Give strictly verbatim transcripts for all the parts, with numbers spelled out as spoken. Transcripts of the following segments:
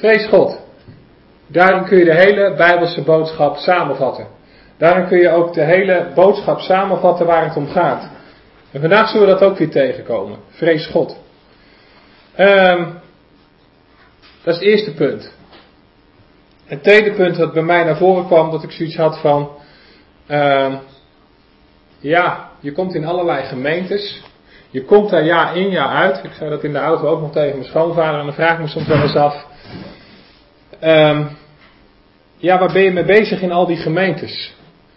Vrees God. Daarin kun je de hele Bijbelse boodschap samenvatten. Daarin kun je ook de hele boodschap samenvatten waar het om gaat. En vandaag zullen we dat ook weer tegenkomen. Vrees God. Um, dat is het eerste punt. Het tweede punt dat bij mij naar voren kwam, dat ik zoiets had van... Um, ja, je komt in allerlei gemeentes. Je komt daar jaar in jaar uit. Ik zei dat in de auto ook nog tegen mijn schoonvader. En dan vraag ik me soms wel eens af... Um, ja, waar ben je mee bezig in al die gemeentes?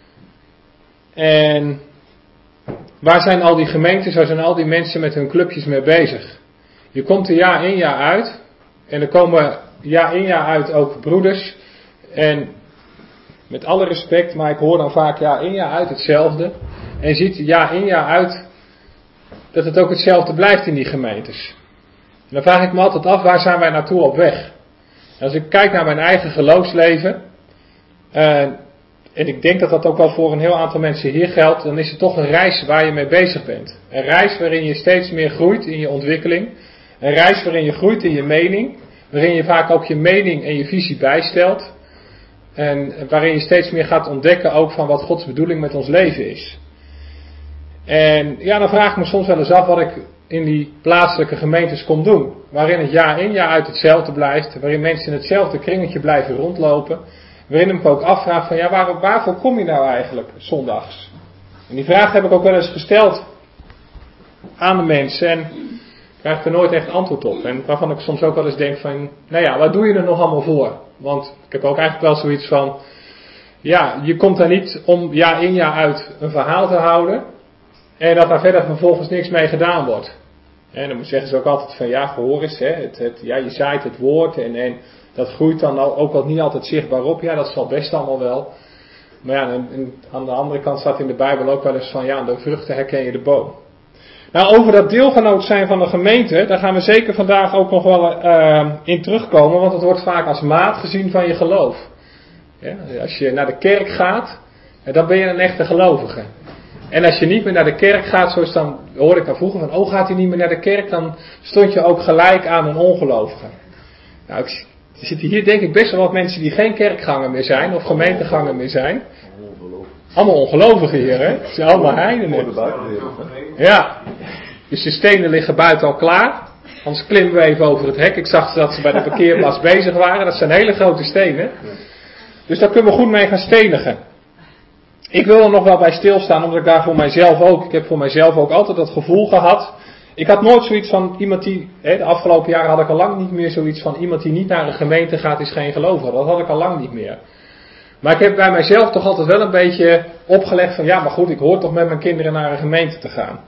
En waar zijn al die gemeentes, waar zijn al die mensen met hun clubjes mee bezig? Je komt er jaar in jaar uit. En er komen jaar in jaar uit ook broeders. En met alle respect, maar ik hoor dan vaak jaar in jaar uit hetzelfde. En je ziet jaar in jaar uit dat het ook hetzelfde blijft in die gemeentes. En dan vraag ik me altijd af, waar zijn wij naartoe op weg? En als ik kijk naar mijn eigen geloofsleven... Uh, en ik denk dat dat ook wel voor een heel aantal mensen hier geldt... dan is het toch een reis waar je mee bezig bent. Een reis waarin je steeds meer groeit in je ontwikkeling. Een reis waarin je groeit in je mening. Waarin je vaak ook je mening en je visie bijstelt. En waarin je steeds meer gaat ontdekken ook van wat Gods bedoeling met ons leven is. En ja, dan vraag ik me soms wel eens af wat ik in die plaatselijke gemeentes kom doen. Waarin het jaar in jaar uit hetzelfde blijft. Waarin mensen in hetzelfde kringetje blijven rondlopen. Waarin ik me ook afvraag van ja, waar, waarvoor kom je nou eigenlijk zondags? En die vraag heb ik ook wel eens gesteld aan de mensen. En ik krijg er nooit echt antwoord op. En waarvan ik soms ook wel eens denk van, nou ja, wat doe je er nog allemaal voor? Want ik heb ook eigenlijk wel zoiets van, ja, je komt daar niet om jaar in jaar uit een verhaal te houden. En dat daar verder vervolgens niks mee gedaan wordt. En dan zeggen ze ook altijd van, ja, gehoor eens, hè, het, het, ja, je zaait het woord en, en dat groeit dan ook wel niet altijd zichtbaar op. Ja, dat zal best allemaal wel. Maar ja, en, en aan de andere kant staat in de Bijbel ook wel eens van, ja, aan de vruchten herken je de boom. Nou, over dat deelgenoot zijn van de gemeente, daar gaan we zeker vandaag ook nog wel uh, in terugkomen, want het wordt vaak als maat gezien van je geloof. Ja, als je naar de kerk gaat, dan ben je een echte gelovige. En als je niet meer naar de kerk gaat, zoals dan hoorde ik dan vroeger van, oh, gaat hij niet meer naar de kerk, dan stond je ook gelijk aan een ongelovige. Nou, ik, er zitten hier denk ik best wel wat mensen die geen kerkganger meer zijn, of gemeenteganger meer zijn. Allemaal ongelovigen hier, hè? Het zijn allemaal heidenen. Ja, dus de stenen liggen buiten al klaar. Anders klimmen we even over het hek. Ik zag dat ze bij de parkeerplaats bezig waren. Dat zijn hele grote stenen. Dus daar kunnen we goed mee gaan stenigen. Ik wil er nog wel bij stilstaan, omdat ik daar voor mijzelf ook, ik heb voor mijzelf ook altijd dat gevoel gehad. Ik had nooit zoiets van iemand die, hè, de afgelopen jaren had ik al lang niet meer zoiets van iemand die niet naar een gemeente gaat is geen gelovige. Dat had ik al lang niet meer. Maar ik heb bij mijzelf toch altijd wel een beetje opgelegd van ja, maar goed, ik hoor toch met mijn kinderen naar een gemeente te gaan.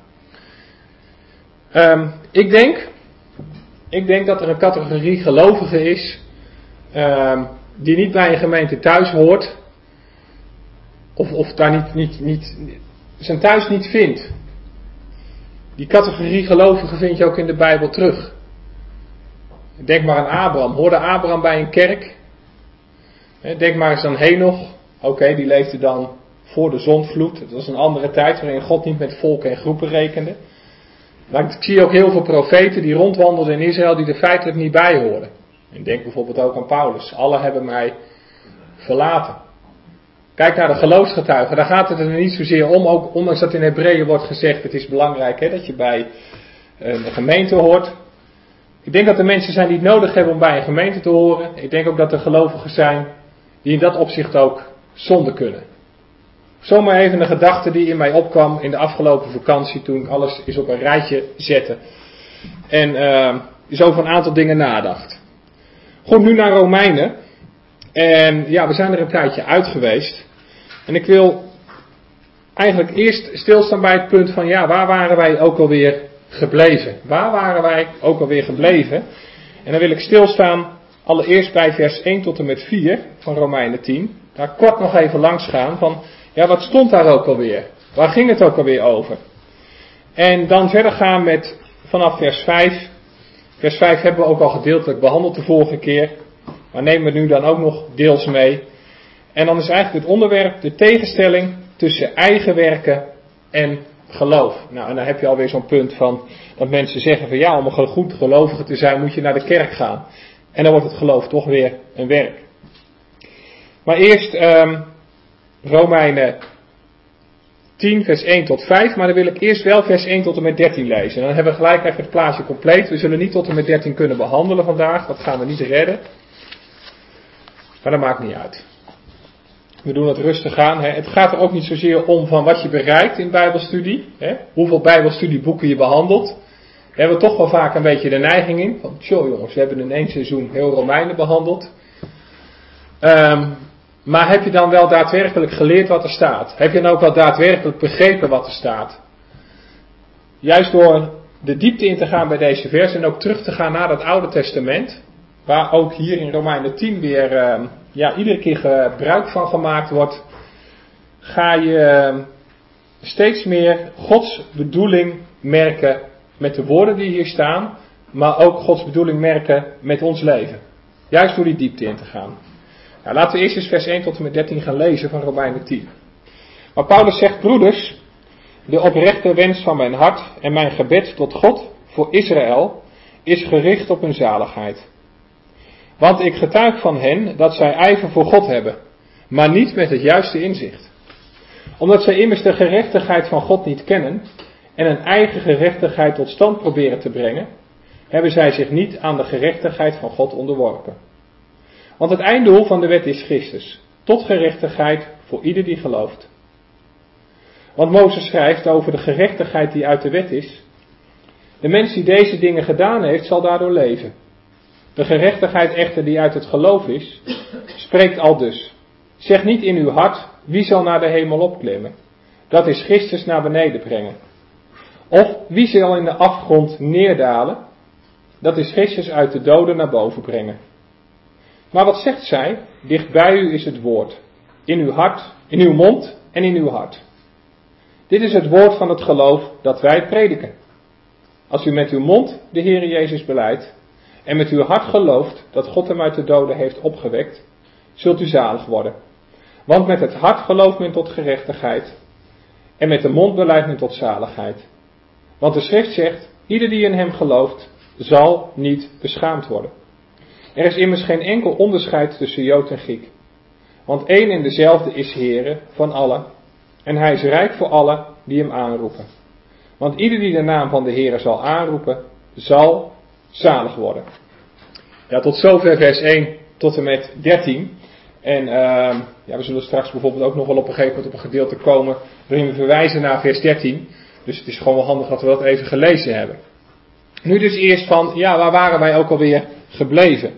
Um, ik denk, ik denk dat er een categorie gelovigen is um, die niet bij een gemeente thuis hoort. Of, of daar niet, niet, niet, zijn thuis niet vindt. Die categorie gelovigen vind je ook in de Bijbel terug. Denk maar aan Abraham. Hoorde Abraham bij een kerk? Denk maar eens aan Henoch. Oké, okay, die leefde dan voor de zondvloed. Het was een andere tijd waarin God niet met volken en groepen rekende. Maar ik zie ook heel veel profeten die rondwandelden in Israël die er feitelijk niet bij horen. En denk bijvoorbeeld ook aan Paulus. Alle hebben mij verlaten. Kijk naar de geloofsgetuigen. Daar gaat het er niet zozeer om. Ook ondanks dat in Hebreeën wordt gezegd. Het is belangrijk hè, dat je bij een gemeente hoort. Ik denk dat er mensen zijn die het nodig hebben om bij een gemeente te horen. Ik denk ook dat er gelovigen zijn die in dat opzicht ook zonder kunnen. Zomaar even een gedachte die in mij opkwam in de afgelopen vakantie toen ik alles eens op een rijtje zette. En uh, dus over een aantal dingen nadacht. Goed, nu naar Romeinen. En ja, we zijn er een tijdje uit geweest. En ik wil eigenlijk eerst stilstaan bij het punt van ja, waar waren wij ook alweer gebleven? Waar waren wij ook alweer gebleven? En dan wil ik stilstaan allereerst bij vers één tot en met vier van Romeinen tien. Daar kort nog even langs gaan van ja, wat stond daar ook alweer? Waar ging het ook alweer over? En dan verder gaan met vanaf vers vijf. Vers vijf hebben we ook al gedeeltelijk behandeld de vorige keer. Maar nemen we nu dan ook nog deels mee. En dan is eigenlijk het onderwerp de tegenstelling tussen eigen werken en geloof. Nou, en dan heb je alweer zo'n punt van dat mensen zeggen van ja, om een goed gelovige te zijn moet je naar de kerk gaan. En dan wordt het geloof toch weer een werk. Maar eerst um, Romeinen tien vers één tot vijf, maar dan wil ik eerst wel vers één tot en met dertien lezen. En dan hebben we gelijk even het plaatje compleet. We zullen niet tot en met dertien kunnen behandelen vandaag, dat gaan we niet redden. Maar dat maakt niet uit. We doen het rustig aan. Hè. Het gaat er ook niet zozeer om van wat je bereikt in bijbelstudie. Hè. Hoeveel bijbelstudieboeken je behandelt. Daar hebben we toch wel vaak een beetje de neiging in. Van, tjoh jongens, we hebben in één seizoen heel Romeinen behandeld. Um, maar heb je dan wel daadwerkelijk geleerd wat er staat? Heb je dan ook wel daadwerkelijk begrepen wat er staat? Juist door de diepte in te gaan bij deze vers en ook terug te gaan naar het Oude Testament. Waar ook hier in Romeinen tien weer uh, ja, iedere keer gebruik van gemaakt wordt. Ga je uh, steeds meer Gods bedoeling merken met de woorden die hier staan. Maar ook Gods bedoeling merken met ons leven. Juist door die diepte in te gaan. Nou, laten we eerst eens vers één tot en met dertien gaan lezen van Romeinen tien. Maar Paulus zegt, broeders, de oprechte wens van mijn hart en mijn gebed tot God voor Israël is gericht op hun zaligheid. Want ik getuig van hen dat zij ijver voor God hebben, maar niet met het juiste inzicht. Omdat zij immers de gerechtigheid van God niet kennen en een eigen gerechtigheid tot stand proberen te brengen, hebben zij zich niet aan de gerechtigheid van God onderworpen. Want het einddoel van de wet is Christus, tot gerechtigheid voor ieder die gelooft. Want Mozes schrijft over de gerechtigheid die uit de wet is. De mens die deze dingen gedaan heeft, zal daardoor leven. De gerechtigheid echter die uit het geloof is, spreekt al dus. Zeg niet in uw hart, wie zal naar de hemel opklimmen? Dat is Christus naar beneden brengen. Of wie zal in de afgrond neerdalen? Dat is Christus uit de doden naar boven brengen. Maar wat zegt zij? Dicht bij u is het woord. In uw hart, in uw mond en in uw hart. Dit is het woord van het geloof dat wij prediken. Als u met uw mond de Heere Jezus belijdt en met uw hart gelooft dat God hem uit de doden heeft opgewekt, zult u zalig worden. Want met het hart gelooft men tot gerechtigheid en met de mond belijdt men tot zaligheid. Want de schrift zegt, ieder die in hem gelooft, zal niet beschaamd worden. Er is immers geen enkel onderscheid tussen Jood en Griek. Want één en dezelfde is Heere van allen. En hij is rijk voor allen die hem aanroepen. Want ieder die de naam van de Heere zal aanroepen, zal zalig worden. Ja, tot zover vers één tot en met dertien. En uh, ja, we zullen straks bijvoorbeeld ook nog wel op een gegeven moment op een gedeelte komen waarin we verwijzen naar vers dertien. Dus het is gewoon wel handig dat we dat even gelezen hebben. Nu dus eerst van, ja, waar waren wij ook alweer gebleven?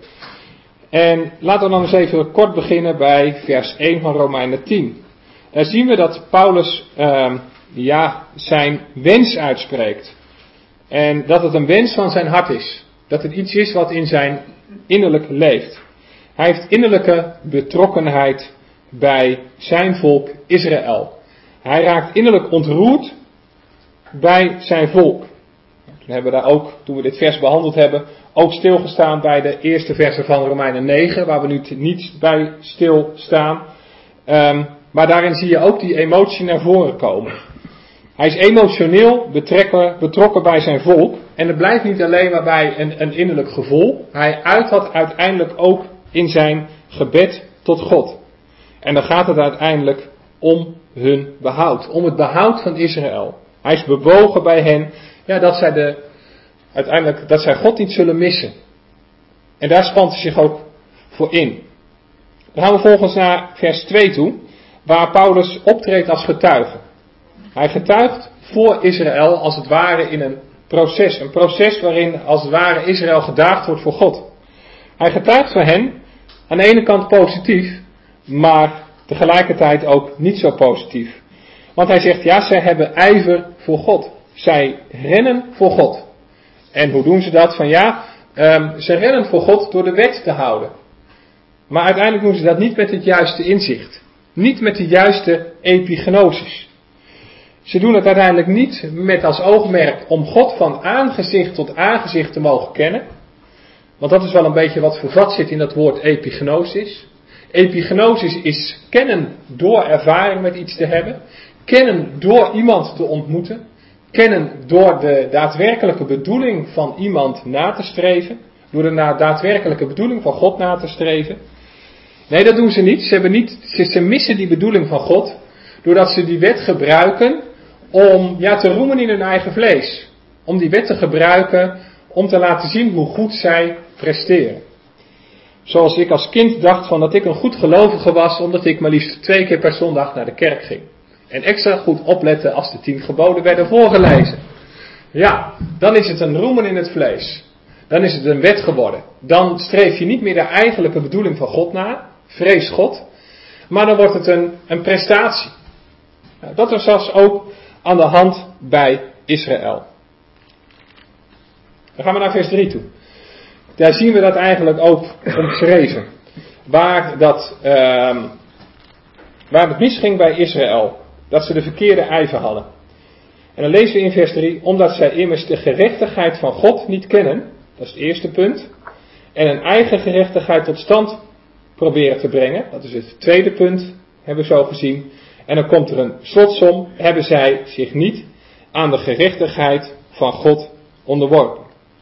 En laten we dan eens even kort beginnen bij vers één van Romeinen tien. Daar zien we dat Paulus uh, ja, zijn wens uitspreekt. En dat het een wens van zijn hart is. Dat het iets is wat in zijn innerlijk leeft. Hij heeft innerlijke betrokkenheid bij zijn volk Israël. Hij raakt innerlijk ontroerd bij zijn volk. Toen hebben we daar ook, toen we dit vers behandeld hebben, ook stilgestaan bij de eerste versen van Romeinen negen, waar we nu niet bij stilstaan. Um, maar daarin zie je ook die emotie naar voren komen. Hij is emotioneel betrekken, betrokken bij zijn volk. En het blijft niet alleen maar bij een, een innerlijk gevoel. Hij uit dat uiteindelijk ook in zijn gebed tot God. En dan gaat het uiteindelijk om hun behoud. Om het behoud van Israël. Hij is bewogen bij hen. Ja, dat zij de, uiteindelijk, dat zij God niet zullen missen. En daar spant hij zich ook voor in. Dan gaan we volgens naar vers twee toe. Waar Paulus optreedt als getuige. Hij getuigt voor Israël als het ware in een proces. Een proces waarin als het ware Israël gedaagd wordt voor God. Hij getuigt voor hen aan de ene kant positief, maar tegelijkertijd ook niet zo positief. Want hij zegt, ja, zij hebben ijver voor God. Zij rennen voor God. En hoe doen ze dat? Van ja, um, ze rennen voor God door de wet te houden. Maar uiteindelijk doen ze dat niet met het juiste inzicht. Niet met de juiste epignosis. Ze doen het uiteindelijk niet met als oogmerk om God van aangezicht tot aangezicht te mogen kennen. Want dat is wel een beetje wat vervat zit in dat woord epignosis. Epignosis is kennen door ervaring met iets te hebben. Kennen door iemand te ontmoeten. Kennen door de daadwerkelijke bedoeling van iemand na te streven. door de na- daadwerkelijke bedoeling van God na te streven. Nee, dat doen ze niet. Ze, hebben niet ze, ze missen die bedoeling van God, doordat ze die wet gebruiken om ja, te roemen in hun eigen vlees. Om die wet te gebruiken om te laten zien hoe goed zij presteren. Zoals ik als kind dacht van dat ik een goed gelovige was, omdat ik maar liefst twee keer per zondag naar de kerk ging. En extra goed opletten als de tien geboden werden voorgelezen. Ja, dan is het een roemen in het vlees. Dan is het een wet geworden. Dan streef je niet meer de eigenlijke bedoeling van God na. Vrees God. Maar dan wordt het een, een prestatie. Nou, dat was zelfs ook aan de hand bij Israël. Dan gaan we naar vers drie toe. Daar zien we dat eigenlijk ook omschreven. Waar, dat, uh, waar het misging bij Israël. Dat ze de verkeerde ijver hadden. En dan lezen we in vers drie. Omdat zij immers de gerechtigheid van God niet kennen. Dat is het eerste punt. En een eigen gerechtigheid tot stand proberen te brengen. Dat is het tweede punt. Hebben we zo gezien. En dan komt er een slotsom. Hebben zij zich niet aan de gerechtigheid van God onderworpen.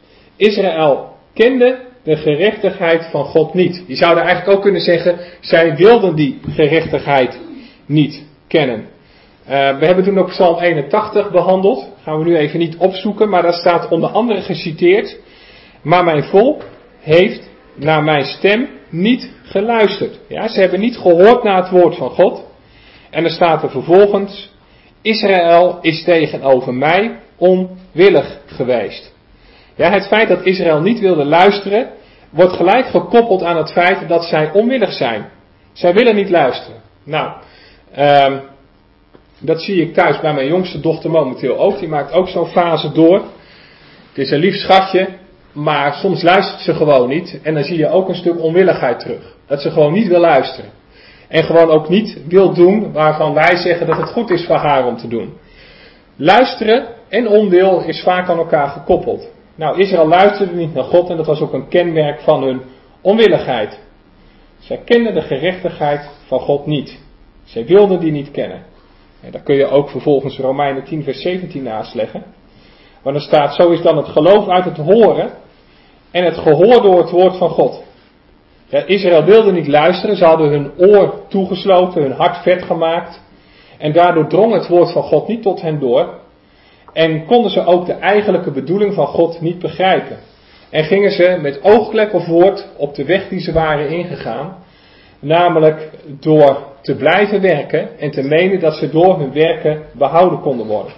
Israël kende de gerechtigheid van God niet. Je zou er eigenlijk ook kunnen zeggen, zij wilden die gerechtigheid niet kennen. Uh, we hebben toen ook Psalm eenentachtig behandeld. Gaan we nu even niet opzoeken, maar daar staat onder andere geciteerd. Maar mijn volk heeft naar mijn stem niet geluisterd. Ja, ze hebben niet gehoord naar het woord van God. En er staat er vervolgens, Israël is tegenover mij onwillig geweest. Ja, het feit dat Israël niet wilde luisteren, wordt gelijk gekoppeld aan het feit dat zij onwillig zijn. Zij willen niet luisteren. Nou, um, dat zie ik thuis bij mijn jongste dochter momenteel ook. Die maakt ook zo'n fase door. Het is een lief schatje, maar soms luistert ze gewoon niet. En dan zie je ook een stuk onwilligheid terug. Dat ze gewoon niet wil luisteren. En gewoon ook niet wil doen waarvan wij zeggen dat het goed is voor haar om te doen. Luisteren en onwil is vaak aan elkaar gekoppeld. Nou, Israël luisterde niet naar God en dat was ook een kenmerk van hun onwilligheid. Zij kenden de gerechtigheid van God niet. Zij wilden die niet kennen. En daar kun je ook vervolgens Romeinen tien vers zeventien naast leggen. Want er staat, zo is dan het geloof uit het horen en het gehoor door het woord van God. Ja, Israël wilde niet luisteren, ze hadden hun oor toegesloten, hun hart vet gemaakt. En daardoor drong het woord van God niet tot hen door. En konden ze ook de eigenlijke bedoeling van God niet begrijpen. En gingen ze met oogkleppen voort op de weg die ze waren ingegaan. Namelijk door te blijven werken en te menen dat ze door hun werken behouden konden worden.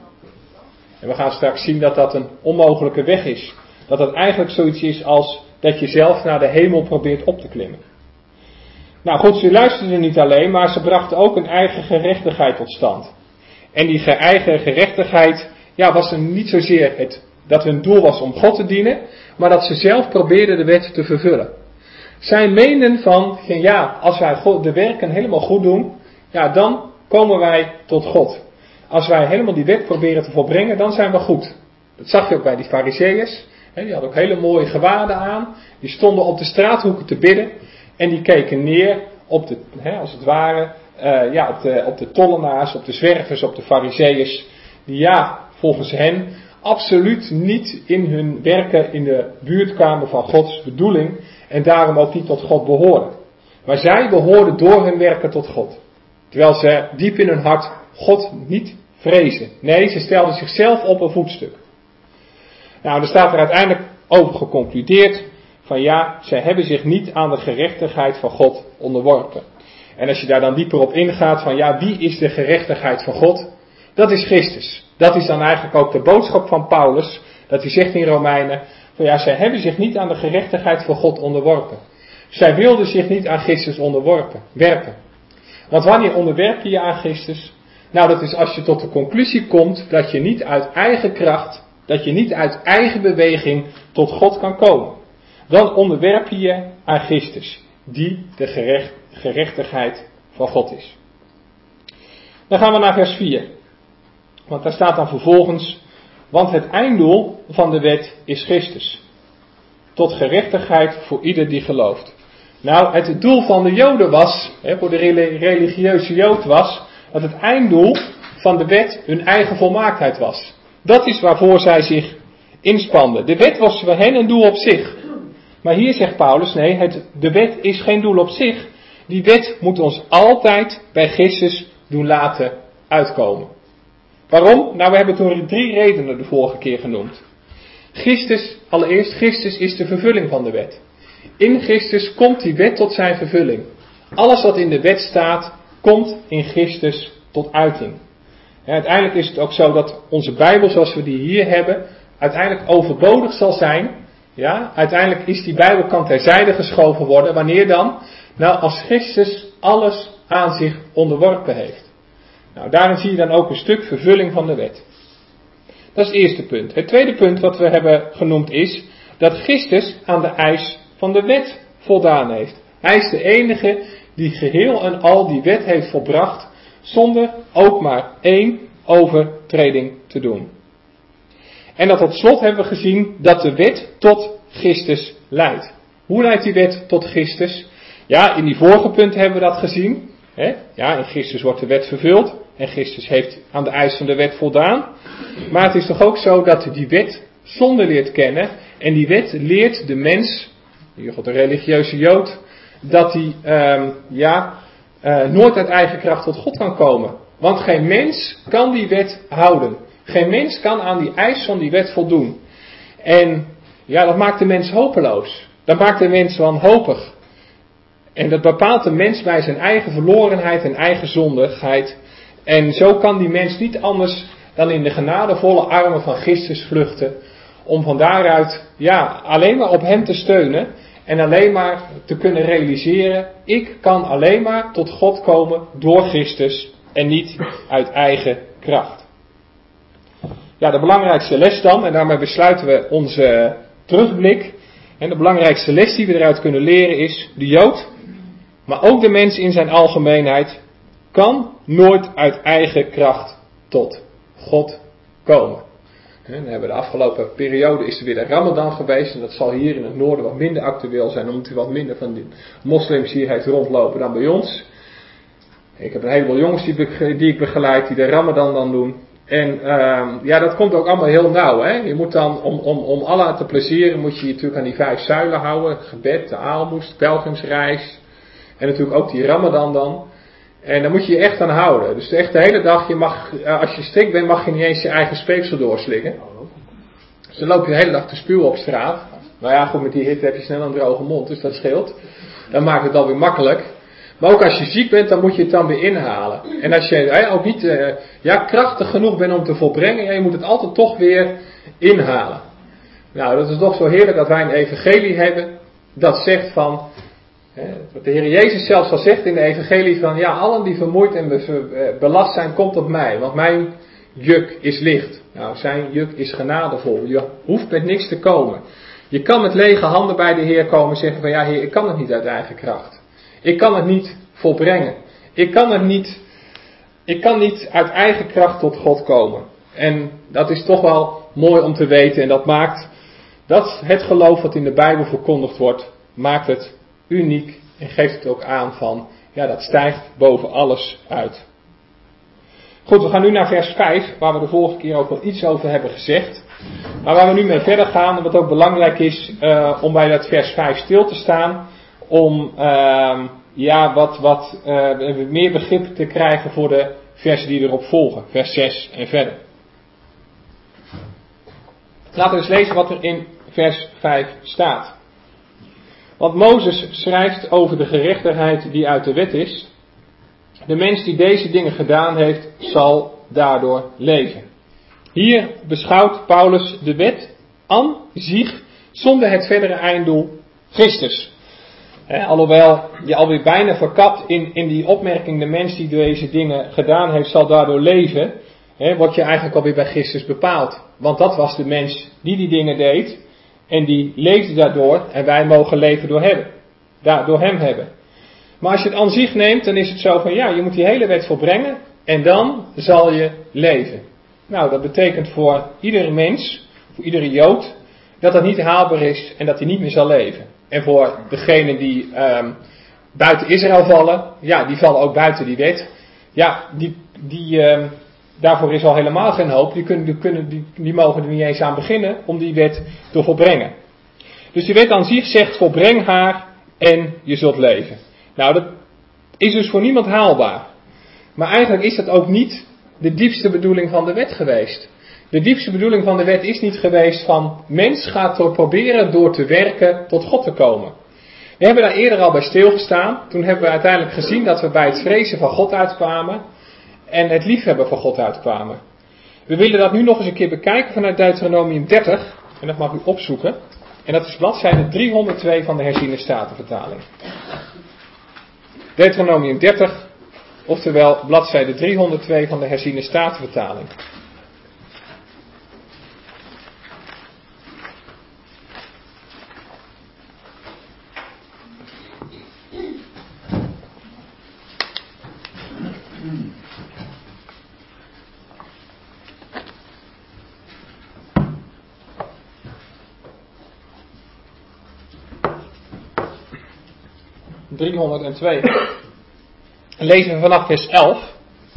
En we gaan straks zien dat dat een onmogelijke weg is. Dat dat eigenlijk zoiets is als dat je zelf naar de hemel probeert op te klimmen. Nou goed, ze luisterden niet alleen, maar ze brachten ook een eigen gerechtigheid tot stand. En die eigen gerechtigheid, ja, was er niet zozeer het, dat hun doel was om God te dienen, maar dat ze zelf probeerden de wet te vervullen. Zij meenden van, ja, als wij de werken helemaal goed doen, ja, dan komen wij tot God. Als wij helemaal die wet proberen te volbrengen, dan zijn we goed. Dat zag je ook bij die Farizeeërs. Die hadden ook hele mooie gewaden aan. Die stonden op de straathoeken te bidden. En die keken neer op de, als het ware, uh, ja, op de, op de tollenaars, op de zwervers, op de Farizeeërs. Die ja, volgens hen absoluut niet in hun werken in de buurt kwamen van Gods bedoeling. En daarom ook niet tot God behoorden. Maar zij behoorden door hun werken tot God. Terwijl ze diep in hun hart God niet vrezen. Nee, ze stelden zichzelf op een voetstuk. Nou, er staat er uiteindelijk over geconcludeerd van ja, zij hebben zich niet aan de gerechtigheid van God onderworpen. En als je daar dan dieper op ingaat van ja, wie is de gerechtigheid van God? Dat is Christus. Dat is dan eigenlijk ook de boodschap van Paulus, dat hij zegt in Romeinen, van ja, zij hebben zich niet aan de gerechtigheid van God onderworpen. Zij wilden zich niet aan Christus onderworpen, werpen. Want wanneer onderwerp je je aan Christus? Nou, dat is als je tot de conclusie komt dat je niet uit eigen kracht, dat je niet uit eigen beweging tot God kan komen. Dan onderwerp je je aan Christus, die de gerecht, gerechtigheid van God is. Dan gaan we naar vers vier. Want daar staat dan vervolgens, want het einddoel van de wet is Christus. Tot gerechtigheid voor ieder die gelooft. Nou, het doel van de Joden was, hè, voor de religieuze Jood was, dat het einddoel van de wet hun eigen volmaaktheid was. Dat is waarvoor zij zich inspanden. De wet was voor hen een doel op zich. Maar hier zegt Paulus, nee, het, de wet is geen doel op zich. Die wet moet ons altijd bij Christus doen laten uitkomen. Waarom? Nou, we hebben toen drie redenen de vorige keer genoemd. Christus, allereerst, Christus is de vervulling van de wet. In Christus komt die wet tot zijn vervulling. Alles wat in de wet staat, komt in Christus tot uiting. En uiteindelijk is het ook zo dat onze Bijbel, zoals we die hier hebben, uiteindelijk overbodig zal zijn. Ja, uiteindelijk is die Bijbel kan terzijde geschoven worden. Wanneer dan? Nou, als Christus alles aan zich onderworpen heeft. Nou, daarin zie je dan ook een stuk vervulling van de wet. Dat is het eerste punt. Het tweede punt wat we hebben genoemd is dat Christus aan de eis van de wet voldaan heeft. Hij is de enige die geheel en al die wet heeft volbracht zonder ook maar één overtreding te doen. En dat tot slot hebben we gezien dat de wet tot Christus leidt. Hoe leidt die wet tot Christus? Ja, in die vorige punten hebben we dat gezien. Hè? Ja, in Christus wordt de wet vervuld. En Christus heeft aan de eis van de wet voldaan. Maar het is toch ook zo dat die wet zonde leert kennen. En die wet leert de mens, in ieder geval de religieuze Jood, dat hij um, ja, uh, nooit uit eigen kracht tot God kan komen. Want geen mens kan die wet houden. Geen mens kan aan die eis van die wet voldoen. En ja, dat maakt de mens hopeloos. Dat maakt de mens wanhopig. En dat bepaalt de mens bij zijn eigen verlorenheid en eigen zondigheid. En zo kan die mens niet anders dan in de genadevolle armen van Christus vluchten. Om van daaruit ja, alleen maar op hem te steunen. En alleen maar te kunnen realiseren, ik kan alleen maar tot God komen door Christus en niet uit eigen kracht. Ja, de belangrijkste les dan, en daarmee besluiten we onze terugblik. En de belangrijkste les die we eruit kunnen leren is, de Jood, maar ook de mens in zijn algemeenheid, kan nooit uit eigen kracht tot God komen. En dan hebben we de afgelopen periode is er weer de Ramadan geweest. En dat zal hier in het noorden wat minder actueel zijn. Omdat u wat minder van de moslims hier heeft rondlopen dan bij ons. Ik heb een heleboel jongens die, be- die ik begeleid die de Ramadan dan doen. En uh, ja, dat komt ook allemaal heel nauw. Hè? Je moet dan, om, om, om Allah te plezieren, moet je je natuurlijk aan die vijf zuilen houden. Het gebed, de aalmoes, de pelgrimsreis. En natuurlijk ook die Ramadan dan. En daar moet je je echt aan houden. Dus echt de hele dag, je mag, als je strikt bent, mag je niet eens je eigen speeksel doorslikken. Dus dan loop je de hele dag te spuwen op straat. Nou ja, goed, met die hitte heb je snel een droge mond, dus dat scheelt. Dan maakt het alweer makkelijk. Maar ook als je ziek bent, dan moet je het dan weer inhalen. En als je eh, ook niet uh, ja, krachtig genoeg bent om te volbrengen, ja, je moet het altijd toch weer inhalen. Nou, dat is toch zo heerlijk dat wij een evangelie hebben dat zegt van, wat de Heer Jezus zelfs al zegt in de evangelie van, ja, allen die vermoeid en belast zijn, komt op mij, want mijn juk is licht. Nou, zijn juk is genadevol. Je hoeft met niks te komen. Je kan met lege handen bij de Heer komen en zeggen van, ja Heer, ik kan het niet uit eigen kracht. Ik kan het niet volbrengen. Ik kan het niet, ik kan niet uit eigen kracht tot God komen. En dat is toch wel mooi om te weten en dat maakt, dat het geloof wat in de Bijbel verkondigd wordt, maakt het uniek en geeft het ook aan van, ja, dat stijgt boven alles uit. Goed, we gaan nu naar vers vijf, waar we de vorige keer ook al iets over hebben gezegd. Maar waar we nu mee verder gaan, en wat ook belangrijk is, uh, om bij dat vers vijf stil te staan, om uh, ja, wat, wat uh, meer begrip te krijgen voor de versen die erop volgen, vers zes en verder. Laten we eens lezen wat er in vers vijf staat. Want Mozes schrijft over de gerechtigheid die uit de wet is. De mens die deze dingen gedaan heeft, zal daardoor leven. Hier beschouwt Paulus de wet aan zich zonder het verdere einddoel Christus. He, alhoewel je alweer bijna verkapt in, in die opmerking, de mens die deze dingen gedaan heeft, zal daardoor leven. He, word je eigenlijk alweer bij Christus bepaald. Want dat was de mens die die dingen deed. En die leefde daardoor en wij mogen leven door hem. Ja, door hem hebben. Maar als je het aan zich neemt, dan is het zo van ja, je moet die hele wet volbrengen en dan zal je leven. Nou, dat betekent voor iedere mens, voor iedere Jood, dat dat niet haalbaar is en dat hij niet meer zal leven. En voor degenen die um, buiten Israël vallen, ja, die vallen ook buiten die wet. Ja, die, die, um, daarvoor is al helemaal geen hoop. Die, kunnen, die, kunnen, die, die mogen er niet eens aan beginnen om die wet te volbrengen. Dus de wet aan zich zegt, volbreng haar en je zult leven. Nou, dat is dus voor niemand haalbaar. Maar eigenlijk is dat ook niet de diepste bedoeling van de wet geweest. De diepste bedoeling van de wet is niet geweest van, mens gaat door proberen door te werken tot God te komen. We hebben daar eerder al bij stilgestaan. Toen hebben we uiteindelijk gezien dat we bij het vrezen van God uitkwamen en het liefhebben van God uitkwamen. We willen dat nu nog eens een keer bekijken vanuit Deuteronomium dertig. En dat mag u opzoeken. En dat is bladzijde driehonderdtwee van de herziene statenvertaling. Deuteronomium dertig, oftewel bladzijde driehonderdtwee van de herziene statenvertaling. driehonderdtwee. Lezen we vanaf vers elf.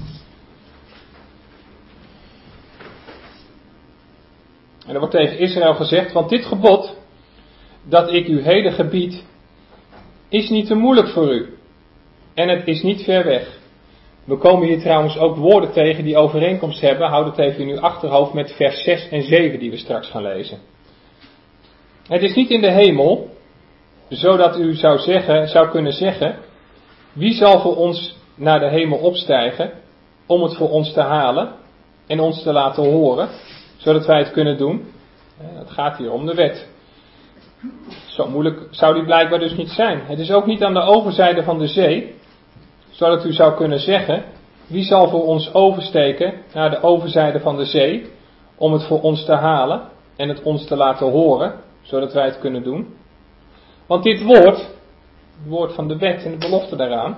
En er wordt tegen Israël gezegd, want dit gebod dat ik u heden gebied, is niet te moeilijk voor u. En het is niet ver weg. We komen hier trouwens ook woorden tegen die overeenkomst hebben. Houd het even in uw achterhoofd met vers zes en zeven die we straks gaan lezen. Het is niet in de hemel, zodat u zou, zeggen, zou kunnen zeggen, wie zal voor ons naar de hemel opstijgen, om het voor ons te halen en ons te laten horen, zodat wij het kunnen doen. Het gaat hier om de wet. Zo moeilijk zou die blijkbaar dus niet zijn. Het is ook niet aan de overzijde van de zee, zodat u zou kunnen zeggen, wie zal voor ons oversteken naar de overzijde van de zee, om het voor ons te halen en het ons te laten horen, zodat wij het kunnen doen. Want dit woord, het woord van de wet en de belofte daaraan,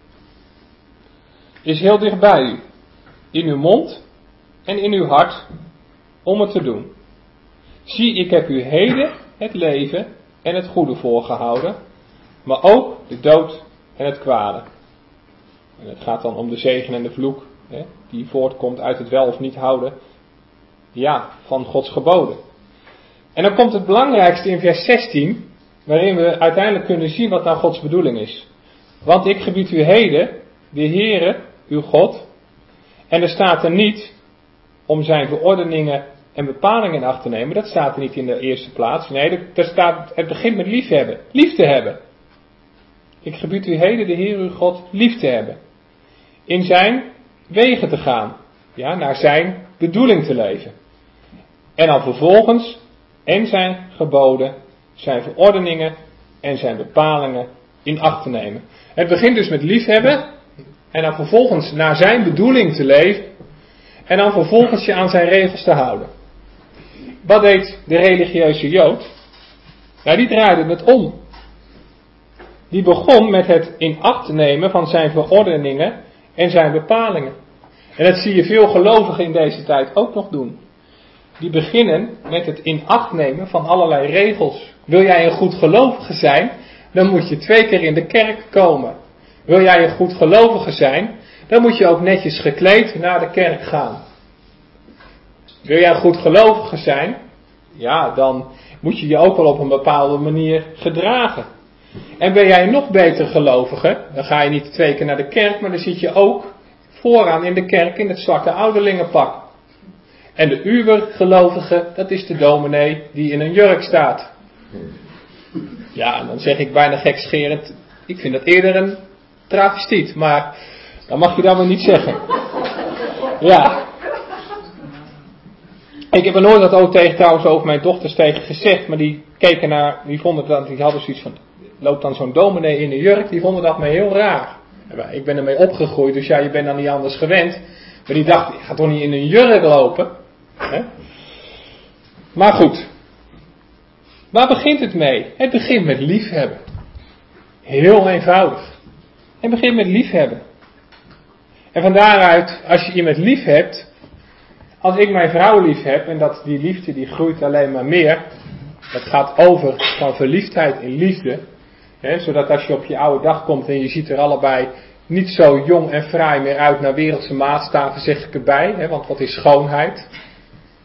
is heel dicht bij u, in uw mond en in uw hart, om het te doen. Zie, ik heb u heden het leven en het goede voorgehouden, maar ook de dood en het kwade. En het gaat dan om de zegen en de vloek, hè, die voortkomt uit het wel of niet houden, ja, van Gods geboden. En dan komt het belangrijkste in vers zestien, waarin we uiteindelijk kunnen zien wat nou Gods bedoeling is. Want ik gebied u heden, de Heere, uw God, en er staat er niet om zijn verordeningen en bepalingen in acht te nemen. Dat staat er niet in de eerste plaats. Nee, er staat, het begint met liefhebben. Lief te hebben. Ik gebied u heden, de Heer uw God, lief te hebben. In zijn wegen te gaan. Ja, naar zijn bedoeling te leven. En dan vervolgens en zijn geboden, zijn verordeningen en zijn bepalingen in acht te nemen. Het begint dus met liefhebben. En dan vervolgens naar zijn bedoeling te leven. En dan vervolgens je aan zijn regels te houden. Wat deed de religieuze Jood? Nou, die draaide het om. Die begon met het in acht nemen van zijn verordeningen en zijn bepalingen. En dat zie je veel gelovigen in deze tijd ook nog doen. Die beginnen met het in acht nemen van allerlei regels. Wil jij een goed gelovige zijn, dan moet je twee keer in de kerk komen. Wil jij een goed gelovige zijn, dan moet je ook netjes gekleed naar de kerk gaan. Wil jij een goed gelovige zijn, ja, dan moet je je ook wel op een bepaalde manier gedragen. En ben jij nog beter gelovige, dan ga je niet twee keer naar de kerk, maar dan zit je ook vooraan in de kerk in het zwarte ouderlingenpak. En de ubergelovige, dat is de dominee die in een jurk staat. Ja, en dan zeg ik bijna gekscherend, ik vind dat eerder een travestiet, maar dat mag je dan maar niet zeggen. Ja. Ik heb er nooit dat ook tegen trouwens over mijn dochters tegen gezegd, maar die keken naar, die vonden dat, die hadden zoiets van, loopt dan zo'n dominee in een jurk, die vonden dat me heel raar. Ik ben ermee opgegroeid, dus ja, je bent dan niet anders gewend. Maar die dacht, je gaat toch niet in een jurk lopen? Hè? Maar goed. Waar begint het mee? Het begint met liefhebben. Heel eenvoudig. Het begint met liefhebben. En van daaruit, als je iemand lief hebt, als ik mijn vrouw lief heb, en dat die liefde die groeit alleen maar meer, dat gaat over van verliefdheid in liefde, hè, zodat als je op je oude dag komt en je ziet er allebei niet zo jong en fraai meer uit naar wereldse maatstaven, zeg ik erbij, hè, want wat is schoonheid?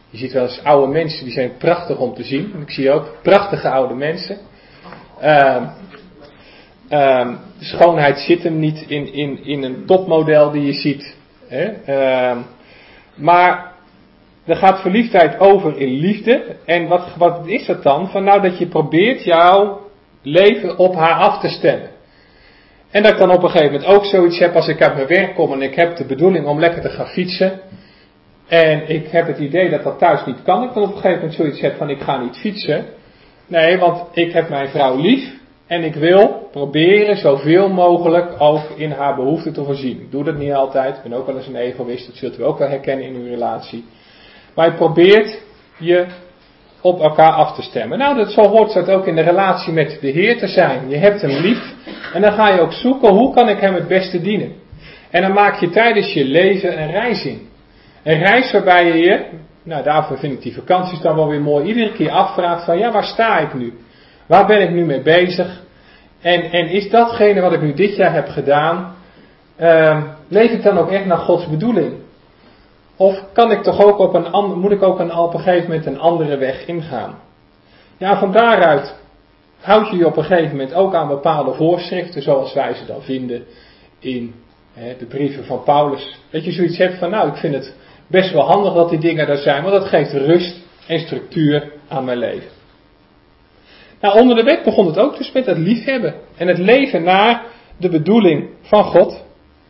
Je ziet wel eens oude mensen, die zijn prachtig om te zien. En ik zie ook prachtige oude mensen. Uh, uh, de schoonheid zit hem niet in, in, in een topmodel die je ziet. Hè? Uh, maar er gaat verliefdheid over in liefde. En wat, wat is dat dan? Van nou dat je probeert jouw leven op haar af te stemmen. En dat ik dan op een gegeven moment ook zoiets heb als ik uit mijn werk kom en ik heb de bedoeling om lekker te gaan fietsen. En ik heb het idee dat dat thuis niet kan. Ik dan op een gegeven moment zoiets heb van ik ga niet fietsen. Nee, want ik heb mijn vrouw lief. En ik wil proberen zoveel mogelijk ook in haar behoeften te voorzien. Ik doe dat niet altijd. Ik ben ook wel eens een egoïst. Dat zult u ook wel herkennen in uw relatie. Maar je probeert je op elkaar af te stemmen. Nou, dat, zo hoort het ook in de relatie met de Heer te zijn. Je hebt hem lief. En dan ga je ook zoeken hoe kan ik hem het beste dienen. En dan maak je tijdens je leven een reis in. Een reis waarbij je je, nou daarvoor vind ik die vakanties dan wel weer mooi, iedere keer afvraagt van ja, waar sta ik nu? Waar ben ik nu mee bezig? En, en is datgene wat ik nu dit jaar heb gedaan, uh, leef ik dan ook echt naar Gods bedoeling? Of kan ik toch ook op een ander, moet ik ook een, op een gegeven moment een andere weg ingaan? Ja, van daaruit houd je je op een gegeven moment ook aan bepaalde voorschriften, zoals wij ze dan vinden in hè, de brieven van Paulus. Dat je zoiets hebt van nou, ik vind het best wel handig dat die dingen er zijn, want dat geeft rust en structuur aan mijn leven. Nou, onder de wet begon het ook dus met het liefhebben en het leven naar de bedoeling van God.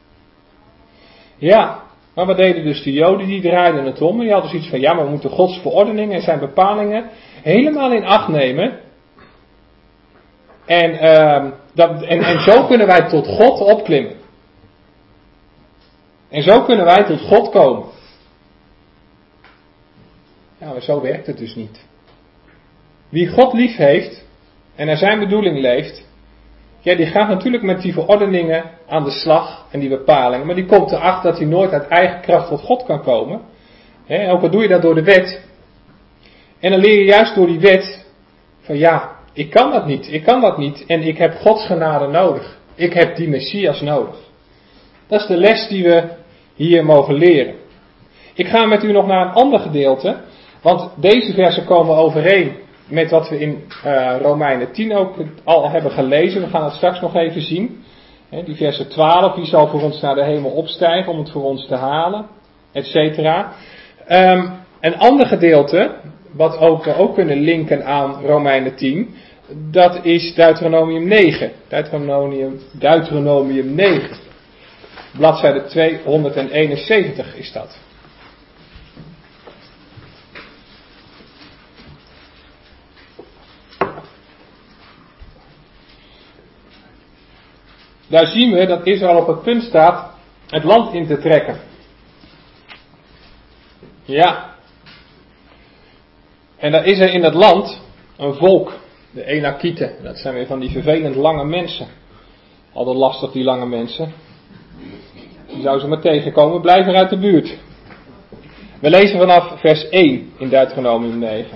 Ja, maar wat deden dus de Joden? Die draaiden het om en die hadden zoiets van ja, maar we moeten Gods verordeningen en zijn bepalingen helemaal in acht nemen. En, uh, dat, en, en zo kunnen wij tot God opklimmen. En zo kunnen wij tot God komen. Ja, maar zo werkt het dus niet. Wie God lief heeft en naar zijn bedoeling leeft, ja, die gaat natuurlijk met die verordeningen aan de slag en die bepalingen, maar die komt erachter dat hij nooit uit eigen kracht tot God kan komen. He, ook al doe je dat door de wet. En dan leer je juist door die wet van ja, ik kan dat niet, ik kan dat niet en ik heb Gods genade nodig. Ik heb die Messias nodig. Dat is de les die we hier mogen leren. Ik ga met u nog naar een ander gedeelte, want deze versen komen overeen met wat we in uh, Romeinen tien ook al hebben gelezen. We gaan het straks nog even zien. He, die versen twaalf, die zal voor ons naar de hemel opstijgen om het voor ons te halen, et cetera. Um, een ander gedeelte, wat ook, we ook kunnen linken aan Romeinen tien, dat is Deuteronomium negen. Deuteronomium, Deuteronomium negen. Bladzijde tweehonderdeenenzeventig is dat. Daar zien we dat Israël op het punt staat het land in te trekken. Ja. En dan is er in dat land een volk, de Enakieten. Dat zijn weer van die vervelend lange mensen. Altijd lastig die lange mensen. Die zou ze maar tegenkomen, blijf er uit de buurt. We lezen vanaf vers één in Deuteronomium negen.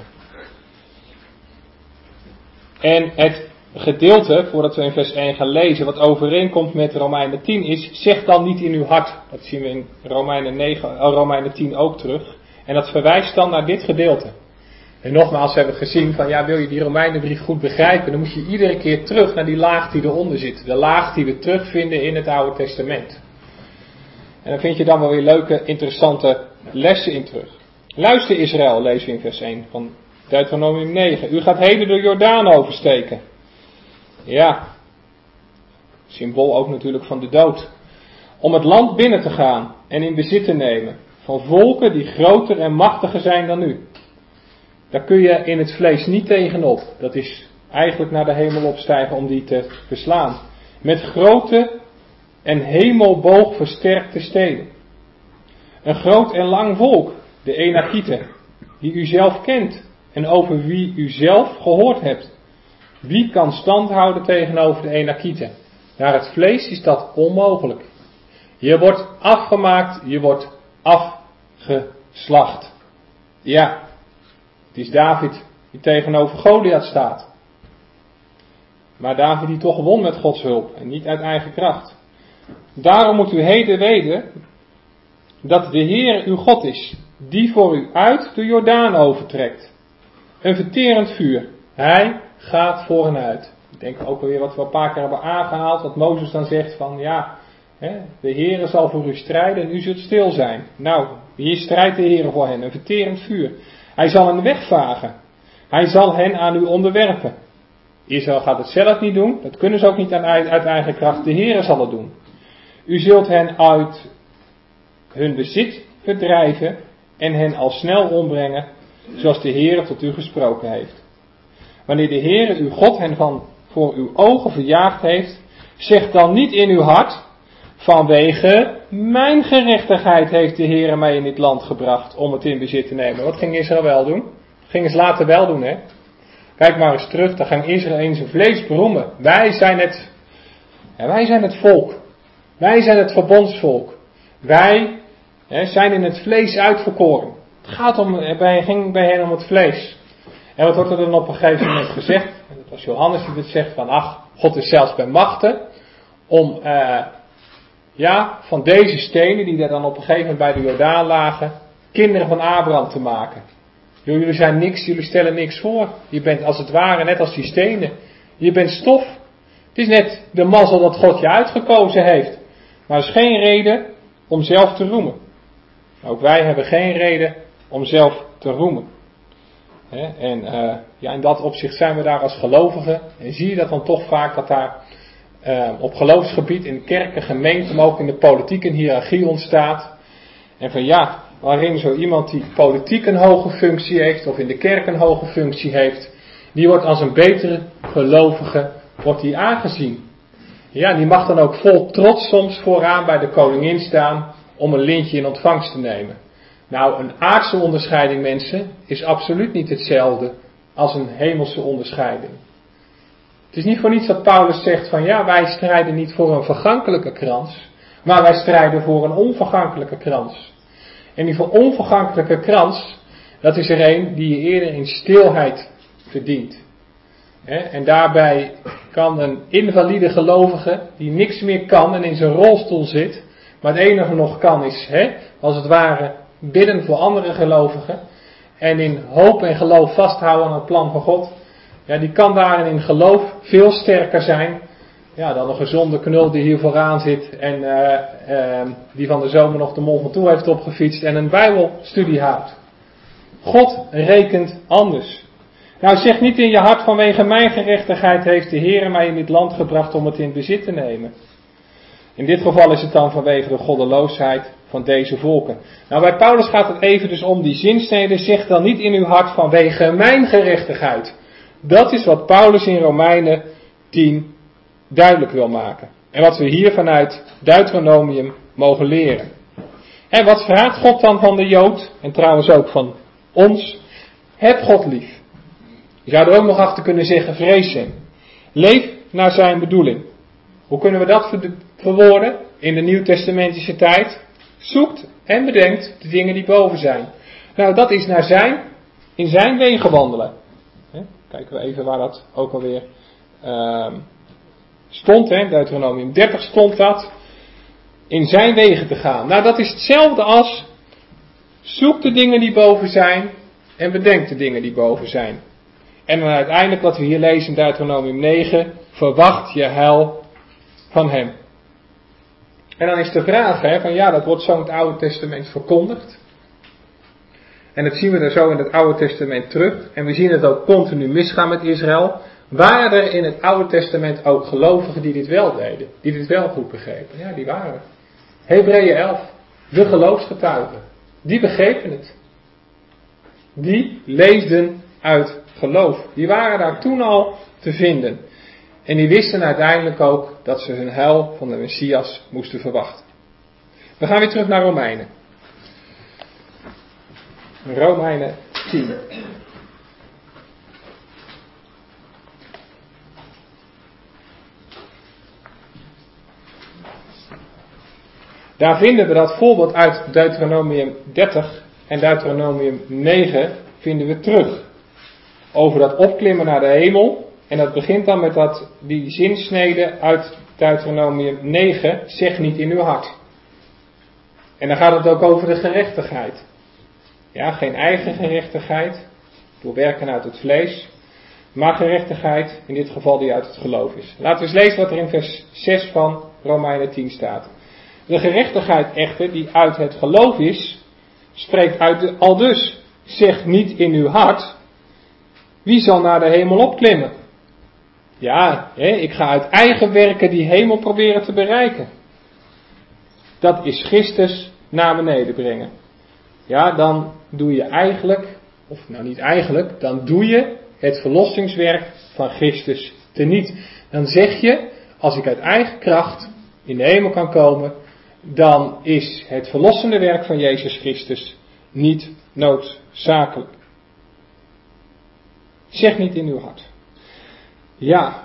En het gedeelte, voordat we in vers één gaan lezen, wat overeenkomt met Romeinen tien is, zeg dan niet in uw hart. Dat zien we in Romeinen, negen, Romeinen tien ook terug. En dat verwijst dan naar dit gedeelte. En nogmaals hebben we gezien van, ja, wil je die Romeinenbrief goed begrijpen, dan moet je iedere keer terug naar die laag die eronder zit. De laag die we terugvinden in het Oude Testament. En dan vind je dan wel weer leuke, interessante lessen in terug. Luister Israël, lezen we in vers één van Deuteronomium negen. U gaat heden de Jordaan oversteken. Ja, symbool ook natuurlijk van de dood. Om het land binnen te gaan en in bezit te nemen van volken die groter en machtiger zijn dan u. Daar kun je in het vlees niet tegenop. Dat is eigenlijk naar de hemel opstijgen om die te verslaan. Met grote en hemelboog versterkte steden. Een groot en lang volk, de Enakieten, die u zelf kent en over wie u zelf gehoord hebt. Wie kan stand houden tegenover de Enakieten? Naar het vlees is dat onmogelijk. Je wordt afgemaakt, je wordt afgeslacht. Ja, het is David die tegenover Goliath staat. Maar David die toch won met Gods hulp en niet uit eigen kracht. Daarom moet u heden weten dat de Heer uw God is. die voor u uit de Jordaan overtrekt. Een verterend vuur. Hij gaat voor hen uit. Ik denk ook alweer wat we een paar keer hebben aangehaald, wat Mozes dan zegt van ja, hè, de Heere zal voor u strijden en u zult stil zijn. Nou, hier strijdt de Heere voor hen, een verterend vuur. Hij zal hen wegvagen. Hij zal hen aan u onderwerpen. Israël gaat het zelf niet doen, dat kunnen ze ook niet uit eigen kracht, de Heere zal het doen. U zult hen uit hun bezit verdrijven en hen al snel ombrengen, zoals de Heere tot u gesproken heeft. Wanneer de Heere uw God hen van voor uw ogen verjaagd heeft, zeg dan niet in uw hart, vanwege mijn gerechtigheid heeft de Heere mij in dit land gebracht om het in bezit te nemen. Wat ging Israël wel doen? Gingen ze later wel doen, hè? Kijk maar eens terug, dan ging Israël in zijn vlees beroemen. Wij zijn het, ja, wij zijn het volk. Wij zijn het verbondsvolk. Wij hè, zijn in het vlees uitverkoren. Het gaat om, bij, ging bij hen om het vlees. En wat wordt er dan op een gegeven moment gezegd? En dat was Johannes die dit zegt van, ach, God is zelfs bij machten om, uh, ja, van deze stenen die daar dan op een gegeven moment bij de Jordaan lagen, kinderen van Abraham te maken. Jullie zijn niks, jullie stellen niks voor. Je bent als het ware net als die stenen. Je bent stof. Het is net de mazzel dat God je uitgekozen heeft. Maar er is geen reden om zelf te roemen. Ook wij hebben geen reden om zelf te roemen. He, en uh, ja, in dat opzicht zijn we daar als gelovigen. En zie je dat dan toch vaak dat daar uh, op geloofsgebied in kerken, gemeenten, maar ook in de politiek een hiërarchie ontstaat. En van ja, waarin zo iemand die politiek een hoge functie heeft of in de kerk een hoge functie heeft, die wordt als een betere gelovige, wordt die aangezien. Ja, die mag dan ook vol trots soms vooraan bij de koningin staan om een lintje in ontvangst te nemen. Nou, een aardse onderscheiding, mensen, is absoluut niet hetzelfde als een hemelse onderscheiding. Het is niet voor niets dat Paulus zegt van ja, wij strijden niet voor een vergankelijke krans, maar wij strijden voor een onvergankelijke krans. En die voor onvergankelijke krans, dat is er een die je eerder in stilheid verdient. En daarbij kan een invalide gelovige, die niks meer kan en in zijn rolstoel zit, maar het enige nog kan is, als het ware, bidden voor andere gelovigen en in hoop en geloof vasthouden aan het plan van God. Ja, die kan daarin in geloof veel sterker zijn ja, dan een gezonde knul die hier vooraan zit en uh, uh, die van de zomer nog de Mont Ventoux heeft opgefietst en een bijbelstudie houdt. God rekent anders. Nou, zeg niet in je hart vanwege mijn gerechtigheid heeft de Heere mij in dit land gebracht om het in bezit te nemen. In dit geval is het dan vanwege de goddeloosheid van deze volken. Nou, bij Paulus gaat het even dus om die zinsnede. Zeg dan niet in uw hart vanwege mijn gerechtigheid. Dat is wat Paulus in Romeinen tien duidelijk wil maken. En wat we hier vanuit Deuteronomium mogen leren. En wat vraagt God dan van de Jood? En trouwens ook van ons. Heb God lief. Je zou er ook nog achter kunnen zeggen, vrees hem. Leef naar zijn bedoeling. Hoe kunnen we dat verwoorden in de Nieuwtestamentische tijd? Zoekt en bedenkt de dingen die boven zijn. Nou, dat is naar zijn, in zijn wegen wandelen. He, kijken we even waar dat ook alweer uh, stond. Hè? Deuteronomium dertig stond dat. In zijn wegen te gaan. Nou, dat is hetzelfde als zoek de dingen die boven zijn en bedenk de dingen die boven zijn. En dan uiteindelijk wat we hier lezen in Deuteronomium negen, verwacht je heil van hem. En dan is de vraag, hè, van ja, dat wordt zo in het Oude Testament verkondigd. En dat zien we er zo in het Oude Testament terug. En we zien het ook continu misgaan met Israël. Waren er in het Oude Testament ook gelovigen die dit wel deden? Die dit wel goed begrepen? Ja, die waren er. Hebreeën elf, de geloofsgetuigen. Die begrepen het. Die leefden uit geloof. Die waren daar toen al te vinden. En die wisten uiteindelijk ook dat ze hun heil van de Messias moesten verwachten. We gaan weer terug naar Romeinen. Romeinen tien. Daar vinden we dat voorbeeld uit Deuteronomium dertig en Deuteronomium negen vinden we terug. Over dat opklimmen naar de hemel. En dat begint dan met dat, die zinsnede uit Deuteronomium negen. Zeg niet in uw hart. En dan gaat het ook over de gerechtigheid. Ja, geen eigen gerechtigheid, door werken uit het vlees, maar gerechtigheid, in dit geval die uit het geloof is. Laten we eens lezen wat er in vers zes van Romeinen tien staat. De gerechtigheid echter, die uit het geloof is, spreekt uit de, aldus, zeg niet in uw hart, wie zal naar de hemel opklimmen? Ja, hè, ik ga uit eigen werken die hemel proberen te bereiken. Dat is Christus naar beneden brengen. Ja, dan doe je eigenlijk, of nou niet eigenlijk, dan doe je het verlossingswerk van Christus teniet. Dan zeg je, als ik uit eigen kracht in de hemel kan komen, dan is het verlossende werk van Jezus Christus niet noodzakelijk. Zeg niet in uw hart. Ja.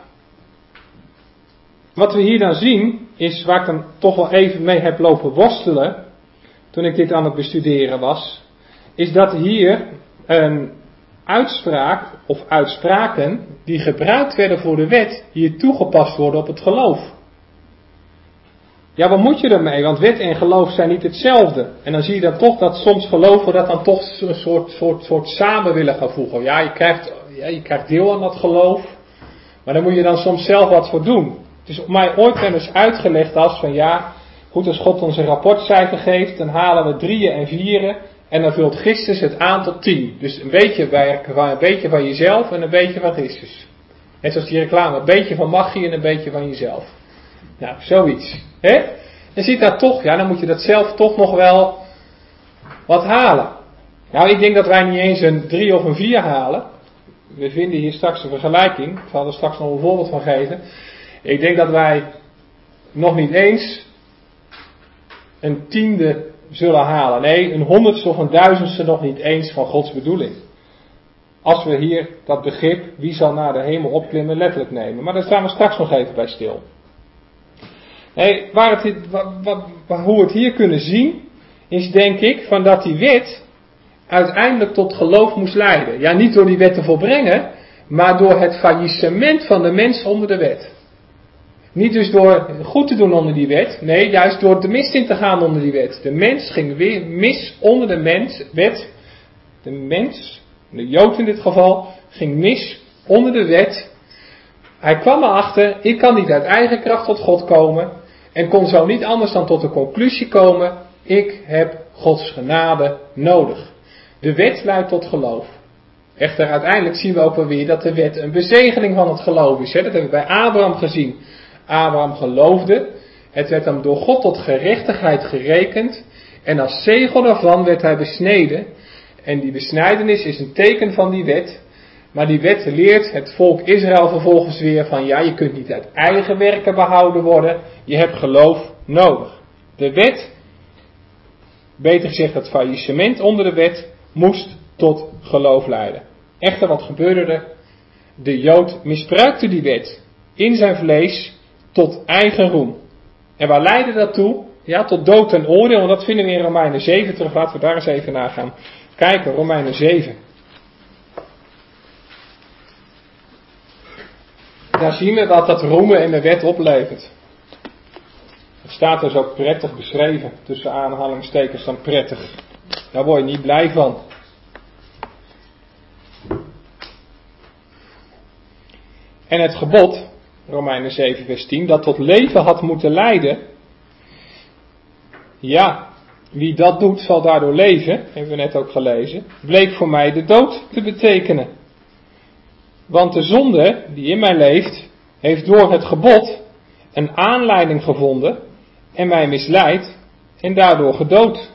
Wat we hier dan zien, is waar ik dan toch wel even mee heb lopen worstelen, toen ik dit aan het bestuderen was, is dat hier een uitspraak of uitspraken die gebruikt werden voor de wet, hier toegepast worden op het geloof. Ja, wat moet je ermee? Want wet en geloof zijn niet hetzelfde. En dan zie je dan toch dat soms geloven dat dan toch een soort, soort, soort samen willen gaan voegen. Ja, je krijgt, ja, je krijgt deel aan dat geloof, maar daar moet je dan soms zelf wat voor doen. Het is op mij ooit wel eens uitgelegd als van ja, goed, als God ons een rapportcijfer geeft, dan halen we drieën en vieren en dan vult Christus het aan tot tien. Dus een beetje, bij, een beetje van jezelf en een beetje van Christus. Net zoals die reclame, een beetje van magie en een beetje van jezelf. Nou, zoiets. Hè? Je ziet dat toch, ja, dan moet je dat zelf toch nog wel wat halen. Nou, ik denk dat wij niet eens een drie of een vier halen. We vinden hier straks een vergelijking. Ik zal er straks nog een voorbeeld van geven. Ik denk dat wij nog niet eens een tiende zullen halen. Nee, een honderdste of een duizendste nog niet eens van Gods bedoeling. Als we hier dat begrip, wie zal naar de hemel opklimmen, letterlijk nemen. Maar daar staan we straks nog even bij stil. Nee, waar het, wat, wat, hoe we het hier kunnen zien, is denk ik van dat die wet uiteindelijk tot geloof moest leiden. Ja, niet door die wet te volbrengen, maar door het faillissement van de mens onder de wet. Niet dus door goed te doen onder die wet, nee, juist door de mist in te gaan onder die wet. De mens ging weer mis onder de mens, wet. De mens, de Jood in dit geval, ging mis onder de wet. Hij kwam erachter, ik kan niet uit eigen kracht tot God komen. En kon zo niet anders dan tot de conclusie komen, ik heb Gods genade nodig. De wet leidt tot geloof. Echter, uiteindelijk zien we ook wel weer dat de wet een bezegeling van het geloof is. Hè? Dat hebben we bij Abraham gezien. Abraham geloofde, het werd hem door God tot gerechtigheid gerekend. En als zegel daarvan werd hij besneden. En die besnijdenis is een teken van die wet. Maar die wet leert het volk Israël vervolgens weer van ja, je kunt niet uit eigen werken behouden worden. Je hebt geloof nodig. De wet, beter gezegd het faillissement onder de wet, moest tot geloof leiden. Echter, wat gebeurde er? De Jood misbruikte die wet in zijn vlees tot eigen roem. En waar leidde dat toe? Ja, tot dood en oordeel. Want dat vinden we in Romeinen zeven terug. Laten we daar eens even naar gaan kijken. Romeinen zeven. Daar zien we wat dat roemen in de wet oplevert. Het staat dus ook prettig beschreven. Tussen aanhalingstekens dan prettig. Daar word je niet blij van. En het gebod, Romeinen zeven vers tien, dat tot leven had moeten leiden. Ja, wie dat doet zal daardoor leven, hebben we net ook gelezen. Bleek voor mij de dood te betekenen. Want de zonde die in mij leeft, heeft door het gebod een aanleiding gevonden en mij misleid en daardoor gedood.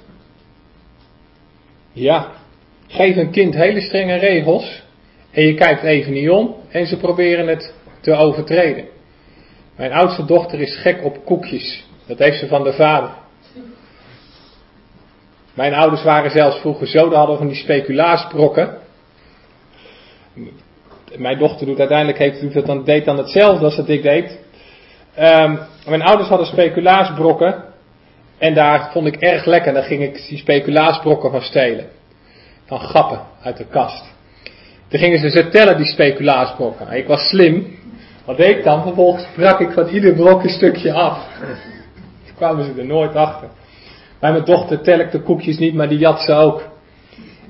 Ja, geef een kind hele strenge regels en je kijkt even niet om en ze proberen het te overtreden. Mijn oudste dochter is gek op koekjes. Dat heeft ze van de vader. Mijn ouders waren zelfs vroeger zo, daar hadden van die speculaasbrokken. Mijn dochter doet uiteindelijk heeft, doet het dan, deed dan hetzelfde als dat ik deed. Um, mijn ouders hadden speculaasbrokken. En daar vond ik erg lekker. Daar ging ik die speculaasbrokken van stelen. Van grappen uit de kast. Toen gingen ze ze tellen, die speculaasbrokken. Ik was slim. Wat deed ik dan? Vervolgens brak ik van ieder brok een stukje af. Toen kwamen ze er nooit achter. Bij mijn dochter tel ik de koekjes niet, maar die jat ze ook.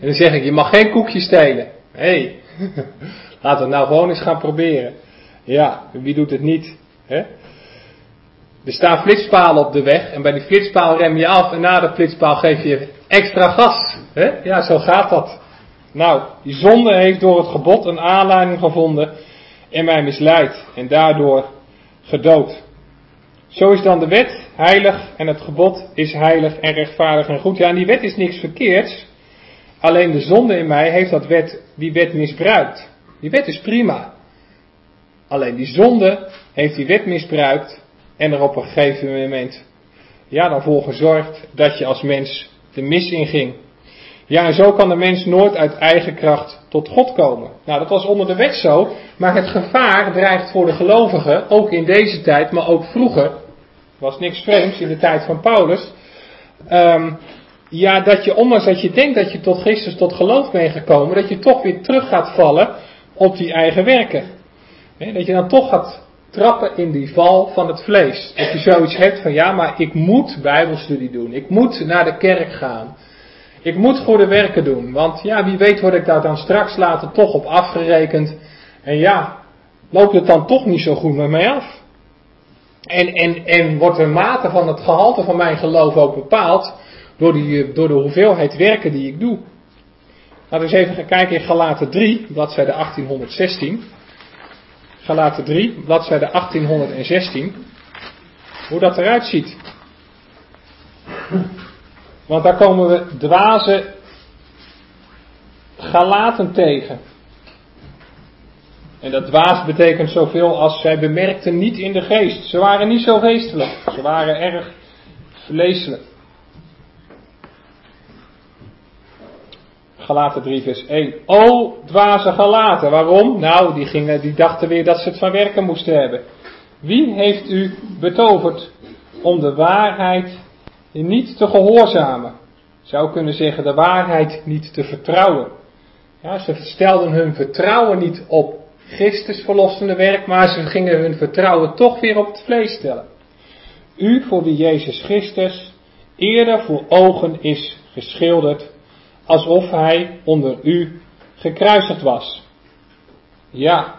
En dan zeg ik, je mag geen koekjes stelen. Hé, hey. Laten we het nou gewoon eens gaan proberen. Ja, wie doet het niet? Hè? Er staan flitspalen op de weg en bij die flitspaal rem je af en na de flitspaal geef je extra gas. Hè? Ja, zo gaat dat. Nou, die zonde heeft door het gebod een aanleiding gevonden en mij misleid en daardoor gedood. Zo is dan de wet heilig en het gebod is heilig en rechtvaardig en goed. Ja, en die wet is niks verkeerds. Alleen de zonde in mij heeft dat wet, die wet misbruikt. Die wet is prima. Alleen die zonde heeft die wet misbruikt en er op een gegeven moment ja, dan voor gezorgd dat je als mens de mis in ging. Ja, en zo kan de mens nooit uit eigen kracht tot God komen. Nou, dat was onder de wet zo, maar het gevaar dreigt voor de gelovigen, ook in deze tijd, maar ook vroeger, was niks vreemds in de tijd van Paulus, um, ja, dat je, ondanks dat je denkt dat je tot Christus, tot geloof bent gekomen, dat je toch weer terug gaat vallen op die eigen werken. He, dat je dan toch gaat trappen in die val van het vlees. Dat je zoiets hebt van, ja, maar ik moet bijbelstudie doen, ik moet naar de kerk gaan. Ik moet goede werken doen, want ja, wie weet word ik daar dan straks later toch op afgerekend. En ja, loopt het dan toch niet zo goed met mij af. En, en, en wordt de mate van het gehalte van mijn geloof ook bepaald door, die, door de hoeveelheid werken die ik doe. Laten we eens even gaan kijken in Galaten drie, bladzijde achttienhonderdzestien. Galaten drie, bladzijde achttienhonderdzestien. Hoe dat eruit ziet. Want daar komen we dwaze Galaten tegen. En dat dwaas betekent zoveel als zij bemerkten niet in de geest. Ze waren niet zo geestelijk. Ze waren erg vleeselijk. Galaten drie vers één. O dwaze Galaten. Waarom? Nou, die, gingen, die dachten weer dat ze het van werken moesten hebben. Wie heeft u betoverd om de waarheid niet te gehoorzamen? Zou kunnen zeggen de waarheid niet te vertrouwen. Ja, ze stelden hun vertrouwen niet op Christus verlossende werk, maar ze gingen hun vertrouwen toch weer op het vlees stellen. U voor wie Jezus Christus eerder voor ogen is geschilderd, alsof hij onder u gekruisigd was. Ja,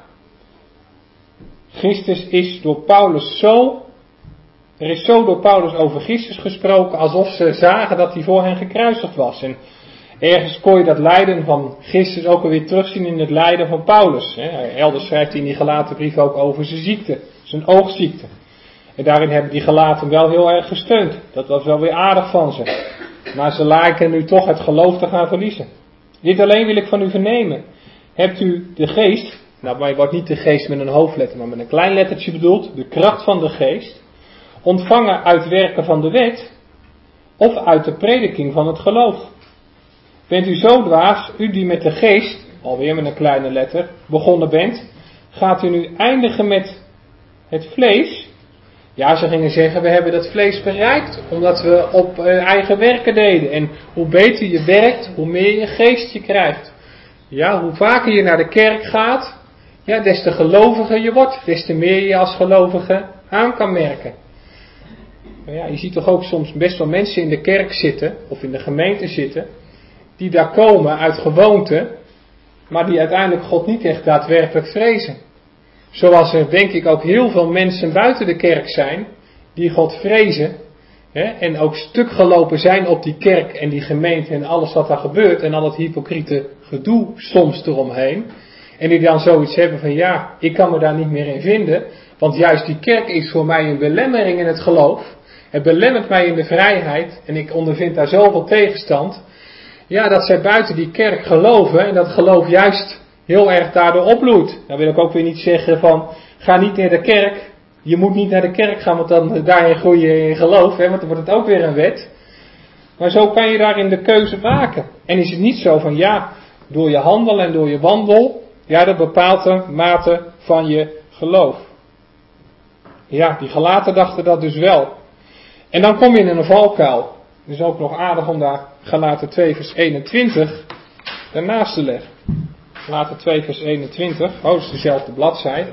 Christus is door Paulus zo, er is zo door Paulus over Christus gesproken, alsof ze zagen dat hij voor hen gekruisigd was. En ergens kon je dat lijden van Christus ook alweer terugzien in het lijden van Paulus. Elders schrijft hij in die Galaten brief ook over zijn ziekte, zijn oogziekte. En daarin hebben die Galaten wel heel erg gesteund. Dat was wel weer aardig van ze. Maar ze lijken nu toch het geloof te gaan verliezen. Dit alleen wil ik van u vernemen. Hebt u de geest, nou maar je wordt niet de geest met een hoofdletter, maar met een klein lettertje bedoeld, de kracht van de geest, ontvangen uit werken van de wet, of uit de prediking van het geloof? Bent u zo dwaas, u die met de geest, alweer met een kleine letter, begonnen bent, gaat u nu eindigen met het vlees? Ja, ze gingen zeggen, we hebben dat vlees bereikt, omdat we op uh, eigen werken deden. En hoe beter je werkt, hoe meer je geest je krijgt. Ja, hoe vaker je naar de kerk gaat, ja, des te geloviger je wordt, des te meer je als gelovige aan kan merken. Maar ja, je ziet toch ook soms best wel mensen in de kerk zitten, of in de gemeente zitten, die daar komen uit gewoonte, maar die uiteindelijk God niet echt daadwerkelijk vrezen. Zoals er denk ik ook heel veel mensen buiten de kerk zijn, die God vrezen, hè, en ook stuk gelopen zijn op die kerk en die gemeente en alles wat daar gebeurt, en al het hypocriete gedoe soms eromheen, en die dan zoiets hebben van ja, ik kan me daar niet meer in vinden, want juist die kerk is voor mij een belemmering in het geloof, het belemmert mij in de vrijheid, en ik ondervind daar zoveel tegenstand. Ja, dat zij buiten die kerk geloven en dat geloof juist heel erg daardoor opbloeit. Dan wil ik ook weer niet zeggen van, ga niet naar de kerk. Je moet niet naar de kerk gaan, want dan daarin groei je in geloof, hè, want dan wordt het ook weer een wet. Maar zo kan je daarin de keuze maken. En is het niet zo van, ja, door je handel en door je wandel, ja, dat bepaalt de mate van je geloof. Ja, die Galaten dachten dat dus wel. En dan kom je in een valkuil. Het is ook nog aardig om daar Galaten twee vers eenentwintig daarnaast te leggen. Galaten twee vers eenentwintig, oh dat is dezelfde bladzij.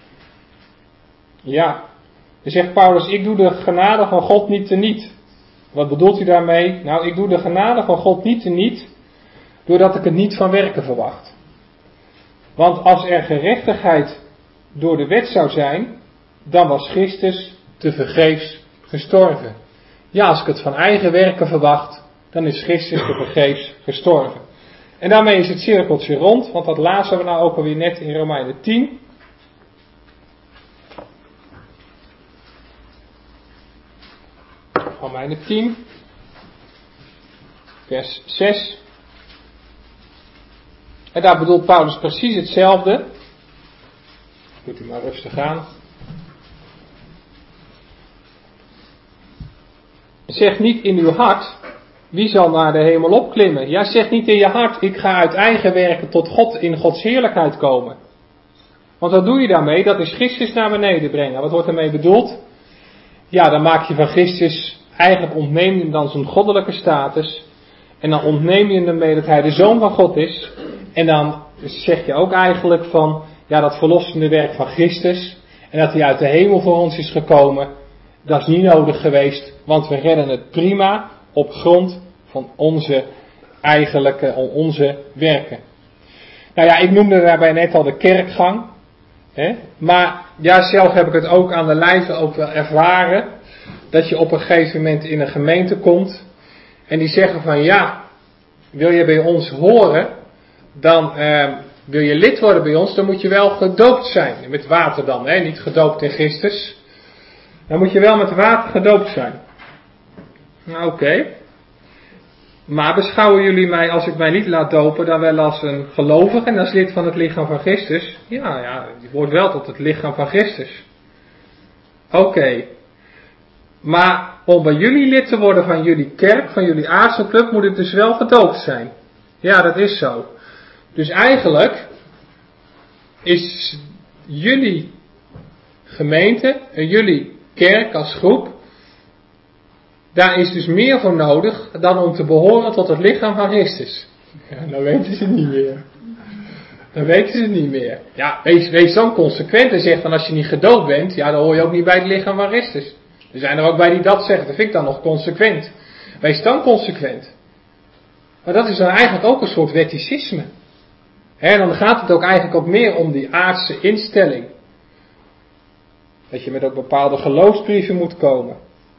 Ja, dan zegt Paulus, ik doe de genade van God niet teniet. Wat bedoelt hij daarmee? Nou, ik doe de genade van God niet teniet, doordat ik het niet van werken verwacht. Want als er gerechtigheid door de wet zou zijn, dan was Christus tevergeefs gestorven. Ja, als ik het van eigen werken verwacht, dan is Christus tevergeefs gestorven. En daarmee is het cirkeltje rond, want dat lazen we nou ook alweer net in Romeinen tien. Romeinen tien, vers zes. En daar bedoelt Paulus precies hetzelfde. Moet u maar rustig aan. Zeg niet in uw hart, wie zal naar de hemel opklimmen? Ja, zeg niet in je hart, ik ga uit eigen werken tot God in Gods heerlijkheid komen. Want wat doe je daarmee? Dat is Christus naar beneden brengen. Wat wordt ermee bedoeld? Ja, dan maak je van Christus, eigenlijk ontneem je hem dan zijn goddelijke status. En dan ontneem je hem ermee dat hij de Zoon van God is. En dan zeg je ook eigenlijk van, ja, dat verlossende werk van Christus. En dat hij uit de hemel voor ons is gekomen. Dat is niet nodig geweest, want we redden het prima op grond van onze eigenlijke, onze werken. Nou ja, ik noemde daarbij net al de kerkgang. Hè? Maar ja, zelf heb ik het ook aan de lijve ook wel ervaren. Dat je op een gegeven moment in een gemeente komt. En die zeggen van ja, wil je bij ons horen, dan eh, wil je lid worden bij ons, dan moet je wel gedoopt zijn. Met water dan, hè? Niet gedoopt in Christus. Dan moet je wel met water gedoopt zijn. Nou, oké. Okay. Maar beschouwen jullie mij, als ik mij niet laat dopen, dan wel als een gelovige en als lid van het lichaam van Christus? Ja, ja, je hoort wel tot het lichaam van Christus. Oké. Okay. Maar om bij jullie lid te worden van jullie kerk, van jullie aardse club, moet ik dus wel gedoopt zijn. Ja, dat is zo. Dus eigenlijk is jullie gemeente en jullie kerk als groep, daar is dus meer voor nodig dan om te behoren tot het lichaam van Christus. Ja, dan weten ze het niet meer. Dan weten ze het niet meer. Ja, wees, wees dan consequent en zeg dan als je niet gedoopt bent, ja, dan hoor je ook niet bij het lichaam van Christus. Er zijn er ook bij die dat zeggen, dat vind ik dan nog consequent. Wees dan consequent. Maar dat is dan eigenlijk ook een soort wetticisme. En dan gaat het ook eigenlijk ook meer om die aardse instelling. Dat je met ook bepaalde geloofsbrieven moet komen.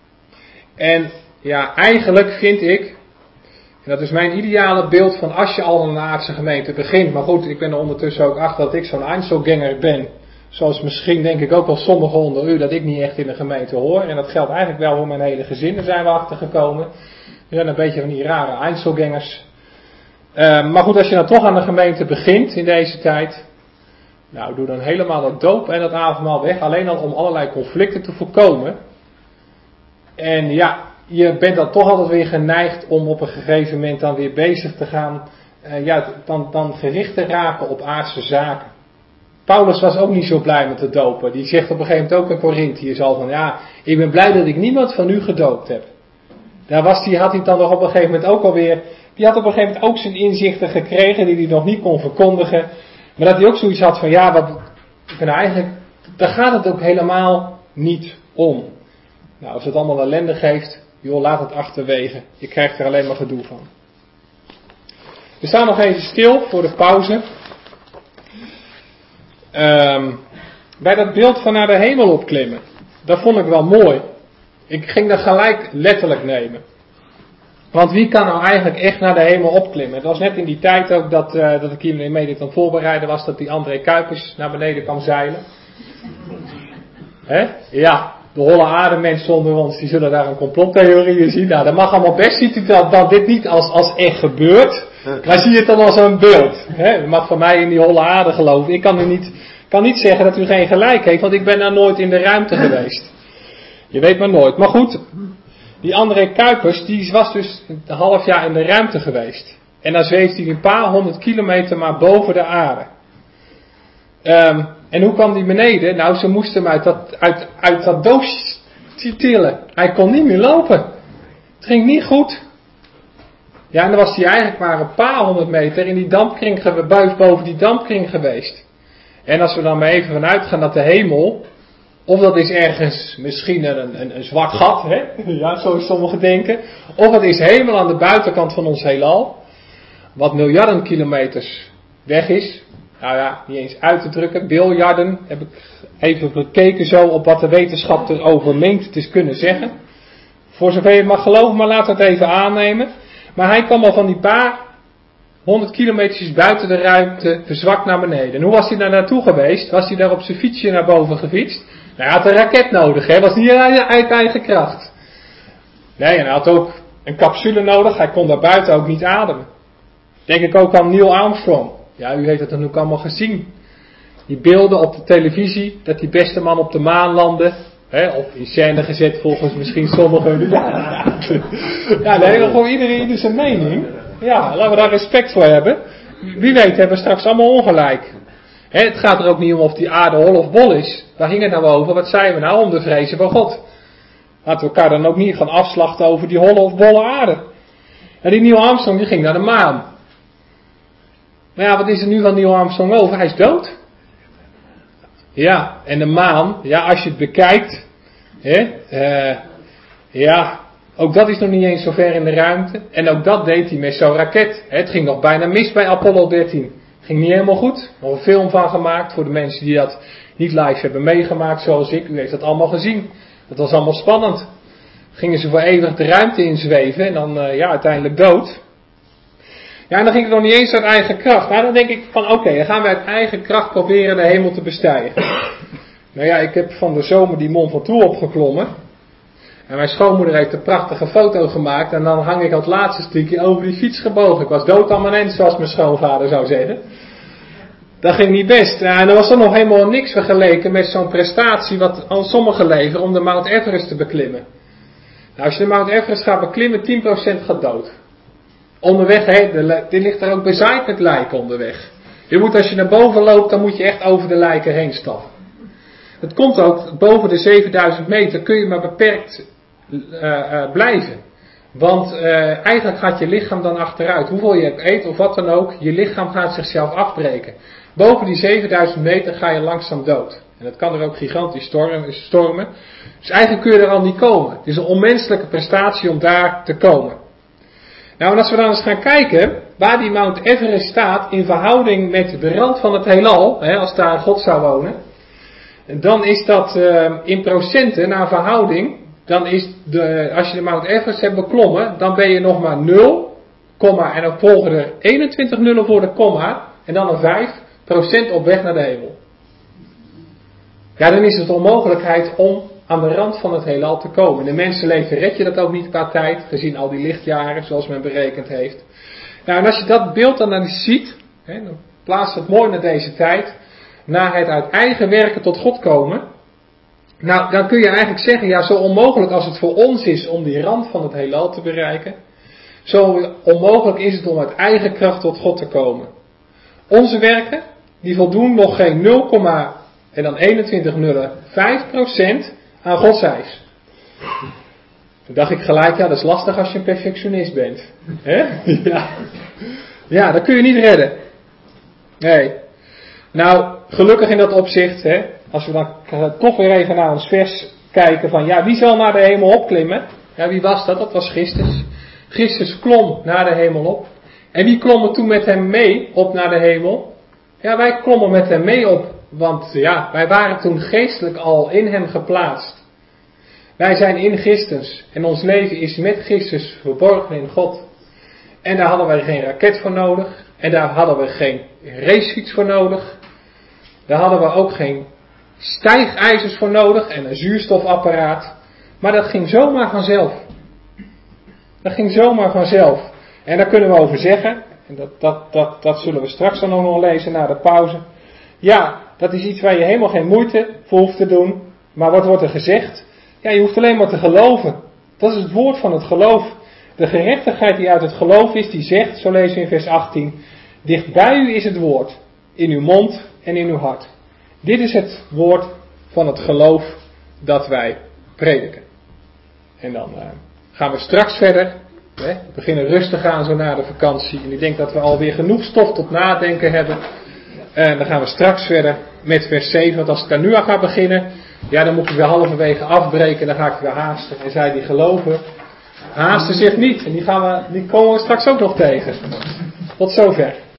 En ja, eigenlijk vind ik, en dat is mijn ideale beeld van als je al een aardse gemeente begint. Maar goed, ik ben er ondertussen ook achter dat ik zo'n Einzelganger ben. Zoals misschien denk ik ook wel sommigen onder u, dat ik niet echt in de gemeente hoor. En dat geldt eigenlijk wel voor mijn hele gezin, daar zijn we achter gekomen. We zijn een beetje van die rare Einzelgangers. Uh, maar goed, als je dan toch aan de gemeente begint in deze tijd. Nou, doe dan helemaal dat doop en dat avondmaal weg. Alleen al om allerlei conflicten te voorkomen. En ja, je bent dan toch altijd weer geneigd om op een gegeven moment dan weer bezig te gaan. Uh, ja, dan, dan gericht te raken op aardse zaken. Paulus was ook niet zo blij met het dopen. Die zegt op een gegeven moment ook in Korinthiërs al van ja, ik ben blij dat ik niemand van u gedoopt heb. Daar was die, had hij dan nog op een gegeven moment ook alweer. Die had op een gegeven moment ook zijn inzichten gekregen die hij nog niet kon verkondigen. Maar dat hij ook zoiets had van ja, wat, nou eigenlijk, daar gaat het ook helemaal niet om. Nou, als het allemaal ellende geeft, joh, laat het achterwege. Je krijgt er alleen maar gedoe van. We staan nog even stil voor de pauze. Um, bij dat beeld van naar de hemel opklimmen. Dat vond ik wel mooi. Ik ging dat gelijk letterlijk nemen. Want wie kan nou eigenlijk echt naar de hemel opklimmen? Het was net in die tijd ook dat, uh, dat ik hiermee dit aan het voorbereiden was, dat die André Kuipers naar beneden kwam zeilen. Hè? Ja, de holle aardemensen onder ons, die zullen daar een complottheorie zien. Nou, dat mag allemaal best. Ziet u dat dan dit niet als, als echt gebeurt, maar zie je het dan als een beeld. Hè? U mag van mij in die holle aarde geloven. Ik kan u niet, kan niet zeggen dat u geen gelijk heeft, want ik ben daar nooit in de ruimte geweest. Je weet maar nooit. Maar goed, die André Kuipers, die was dus een half jaar in de ruimte geweest. En dan zweeft hij een paar honderd kilometer maar boven de aarde. Um, en hoe kwam die beneden? Nou, ze moesten hem uit dat, uit, uit dat doosje tillen. Hij kon niet meer lopen. Het ging niet goed. Ja, en dan was hij eigenlijk maar een paar honderd meter in die dampkring, boven die dampkring geweest. En als we dan maar even vanuit gaan dat de hemel Of dat is ergens misschien een, een, een zwart gat, hè? Ja, zoals sommigen denken. Of het is helemaal aan de buitenkant van ons heelal. Wat miljarden kilometers weg is. Nou ja, niet eens uit te drukken. Biljarden heb ik even bekeken zo op wat de wetenschap erover meent te kunnen zeggen. Voor zover je het mag geloven, maar laat het even aannemen. Maar hij kwam al van die paar honderd kilometers buiten de ruimte verzwakt naar beneden. En hoe was hij daar naartoe geweest? Was hij daar op zijn fietsje naar boven gefietst? Nou, hij had een raket nodig, hè? Was niet uit eigen kracht. Nee, en hij had ook een capsule nodig. Hij kon daar buiten ook niet ademen. Denk ik ook aan Neil Armstrong. Ja, u heeft het dan ook allemaal gezien. Die beelden op de televisie, dat die beste man op de maan landde. Hè, of in scène gezet volgens misschien sommigen. Ja, ja nee, gewoon iedereen is zijn mening. Ja, laten we daar respect voor hebben. Wie weet hebben we straks allemaal ongelijk. Hè, het gaat er ook niet om of die aarde hol of bol is. Waar ging het nou over? Wat zeiden we nou om de vrezen van God? Laten we elkaar dan ook niet gaan afslachten over die holle of bolle aarde. En die Neil Armstrong die ging naar de maan. Maar ja, wat is er nu van Neil Armstrong over? Hij is dood. Ja, en de maan, ja, als je het bekijkt, hè, uh, ja, ook dat is nog niet eens zo ver in de ruimte. En ook dat deed hij met zo'n raket. Hè, het ging nog bijna mis bij Apollo dertien. Ging niet helemaal goed. Nog een film van gemaakt voor de mensen die dat niet live hebben meegemaakt zoals ik. U heeft dat allemaal gezien. Dat was allemaal spannend. Gingen ze voor eeuwig de ruimte inzweven en dan, uh, ja, uiteindelijk dood. Ja, en dan ging het nog niet eens uit eigen kracht. Maar dan denk ik van, oké, okay, dan gaan we uit eigen kracht proberen de hemel te bestijgen. Nou ja, ik heb van de zomer die Mont Ventoux opgeklommen. En mijn schoonmoeder heeft een prachtige foto gemaakt. En dan hang ik als laatste stukje over die fiets gebogen. Ik was dood aan mijn end, zoals mijn schoonvader zou zeggen. Dat ging niet best. Ja, en er was er nog helemaal niks vergeleken met zo'n prestatie wat al sommigen leveren om de Mount Everest te beklimmen. Nou, als je de Mount Everest gaat beklimmen, tien procent gaat dood. Onderweg, hè, dit ligt er ook bezaaid met lijken onderweg. Je moet, als je naar boven loopt, dan moet je echt over de lijken heen stappen. Het komt ook, boven de zevenduizend meter kun je maar beperkt uh, uh, blijven. Want uh, eigenlijk gaat je lichaam dan achteruit. Hoeveel je eet of wat dan ook, je lichaam gaat zichzelf afbreken. Boven die zevenduizend meter ga je langzaam dood. En dat kan er ook gigantisch stormen. Dus eigenlijk kun je er al niet komen. Het is een onmenselijke prestatie om daar te komen. Nou, en als we dan eens gaan kijken waar die Mount Everest staat in verhouding met de rand van het heelal, hè, als daar God zou wonen, dan is dat uh, in procenten naar verhouding, dan is de, als je de Mount Everest hebt beklommen, dan ben je nog maar nul, komma, en dan volgen er eenentwintig nullen voor de komma, en dan een vijf procent op weg naar de hemel. Ja, dan is het onmogelijkheid om aan de rand van het heelal te komen. In de mensenleven red je dat ook niet qua tijd, gezien al die lichtjaren, zoals men berekend heeft. Nou, en als je dat beeld dan, dan ziet, hè, dan plaatst het mooi naar deze tijd, naar het uit eigen werken tot God komen. Nou, dan kun je eigenlijk zeggen, ja, zo onmogelijk als het voor ons is om die rand van het heelal te bereiken, zo onmogelijk is het om uit eigen kracht tot God te komen. Onze werken, die voldoen nog geen nul, en dan eenentwintig nullen, vijf procent aan Gods eis. Toen dacht ik gelijk, ja, dat is lastig als je een perfectionist bent. Hè? Ja. Ja, dat kun je niet redden. Nee. Nou, gelukkig in dat opzicht, hè, als we dan toch weer even naar ons vers kijken van, ja, wie zal naar de hemel opklimmen? Ja, wie was dat? Dat was Christus. Christus klom naar de hemel op. En wie klommen toen met hem mee op naar de hemel? Ja, wij klommen met hem mee op. Want ja, wij waren toen geestelijk al in hem geplaatst. Wij zijn in Christus. En ons leven is met Christus verborgen in God. En daar hadden wij geen raket voor nodig. En daar hadden we geen racefiets voor nodig. Daar hadden we ook geen stijgijzers voor nodig. En een zuurstofapparaat. Maar dat ging zomaar vanzelf. Dat ging zomaar vanzelf. En daar kunnen we over zeggen. En dat, dat, dat, dat zullen we straks dan ook nog lezen na de pauze. Ja, dat is iets waar je helemaal geen moeite voor hoeft te doen. Maar wat wordt er gezegd? Ja, je hoeft alleen maar te geloven. Dat is het woord van het geloof. De gerechtigheid die uit het geloof is, die zegt, zo lezen we in vers achttien. Dicht bij u is het woord, in uw mond en in uw hart. Dit is het woord van het geloof dat wij prediken. En dan uh, gaan we straks verder. Hè? We beginnen rustig aan zo na de vakantie. En ik denk dat we alweer genoeg stof tot nadenken hebben. En dan gaan we straks verder met vers zeven. Want als ik daar nu aan ga beginnen, Ja, dan moet ik weer halverwege afbreken, dan ga ik weer haasten. En zij die geloven, haasten zich niet. En die, gaan we, die komen we straks ook nog tegen. Tot zover.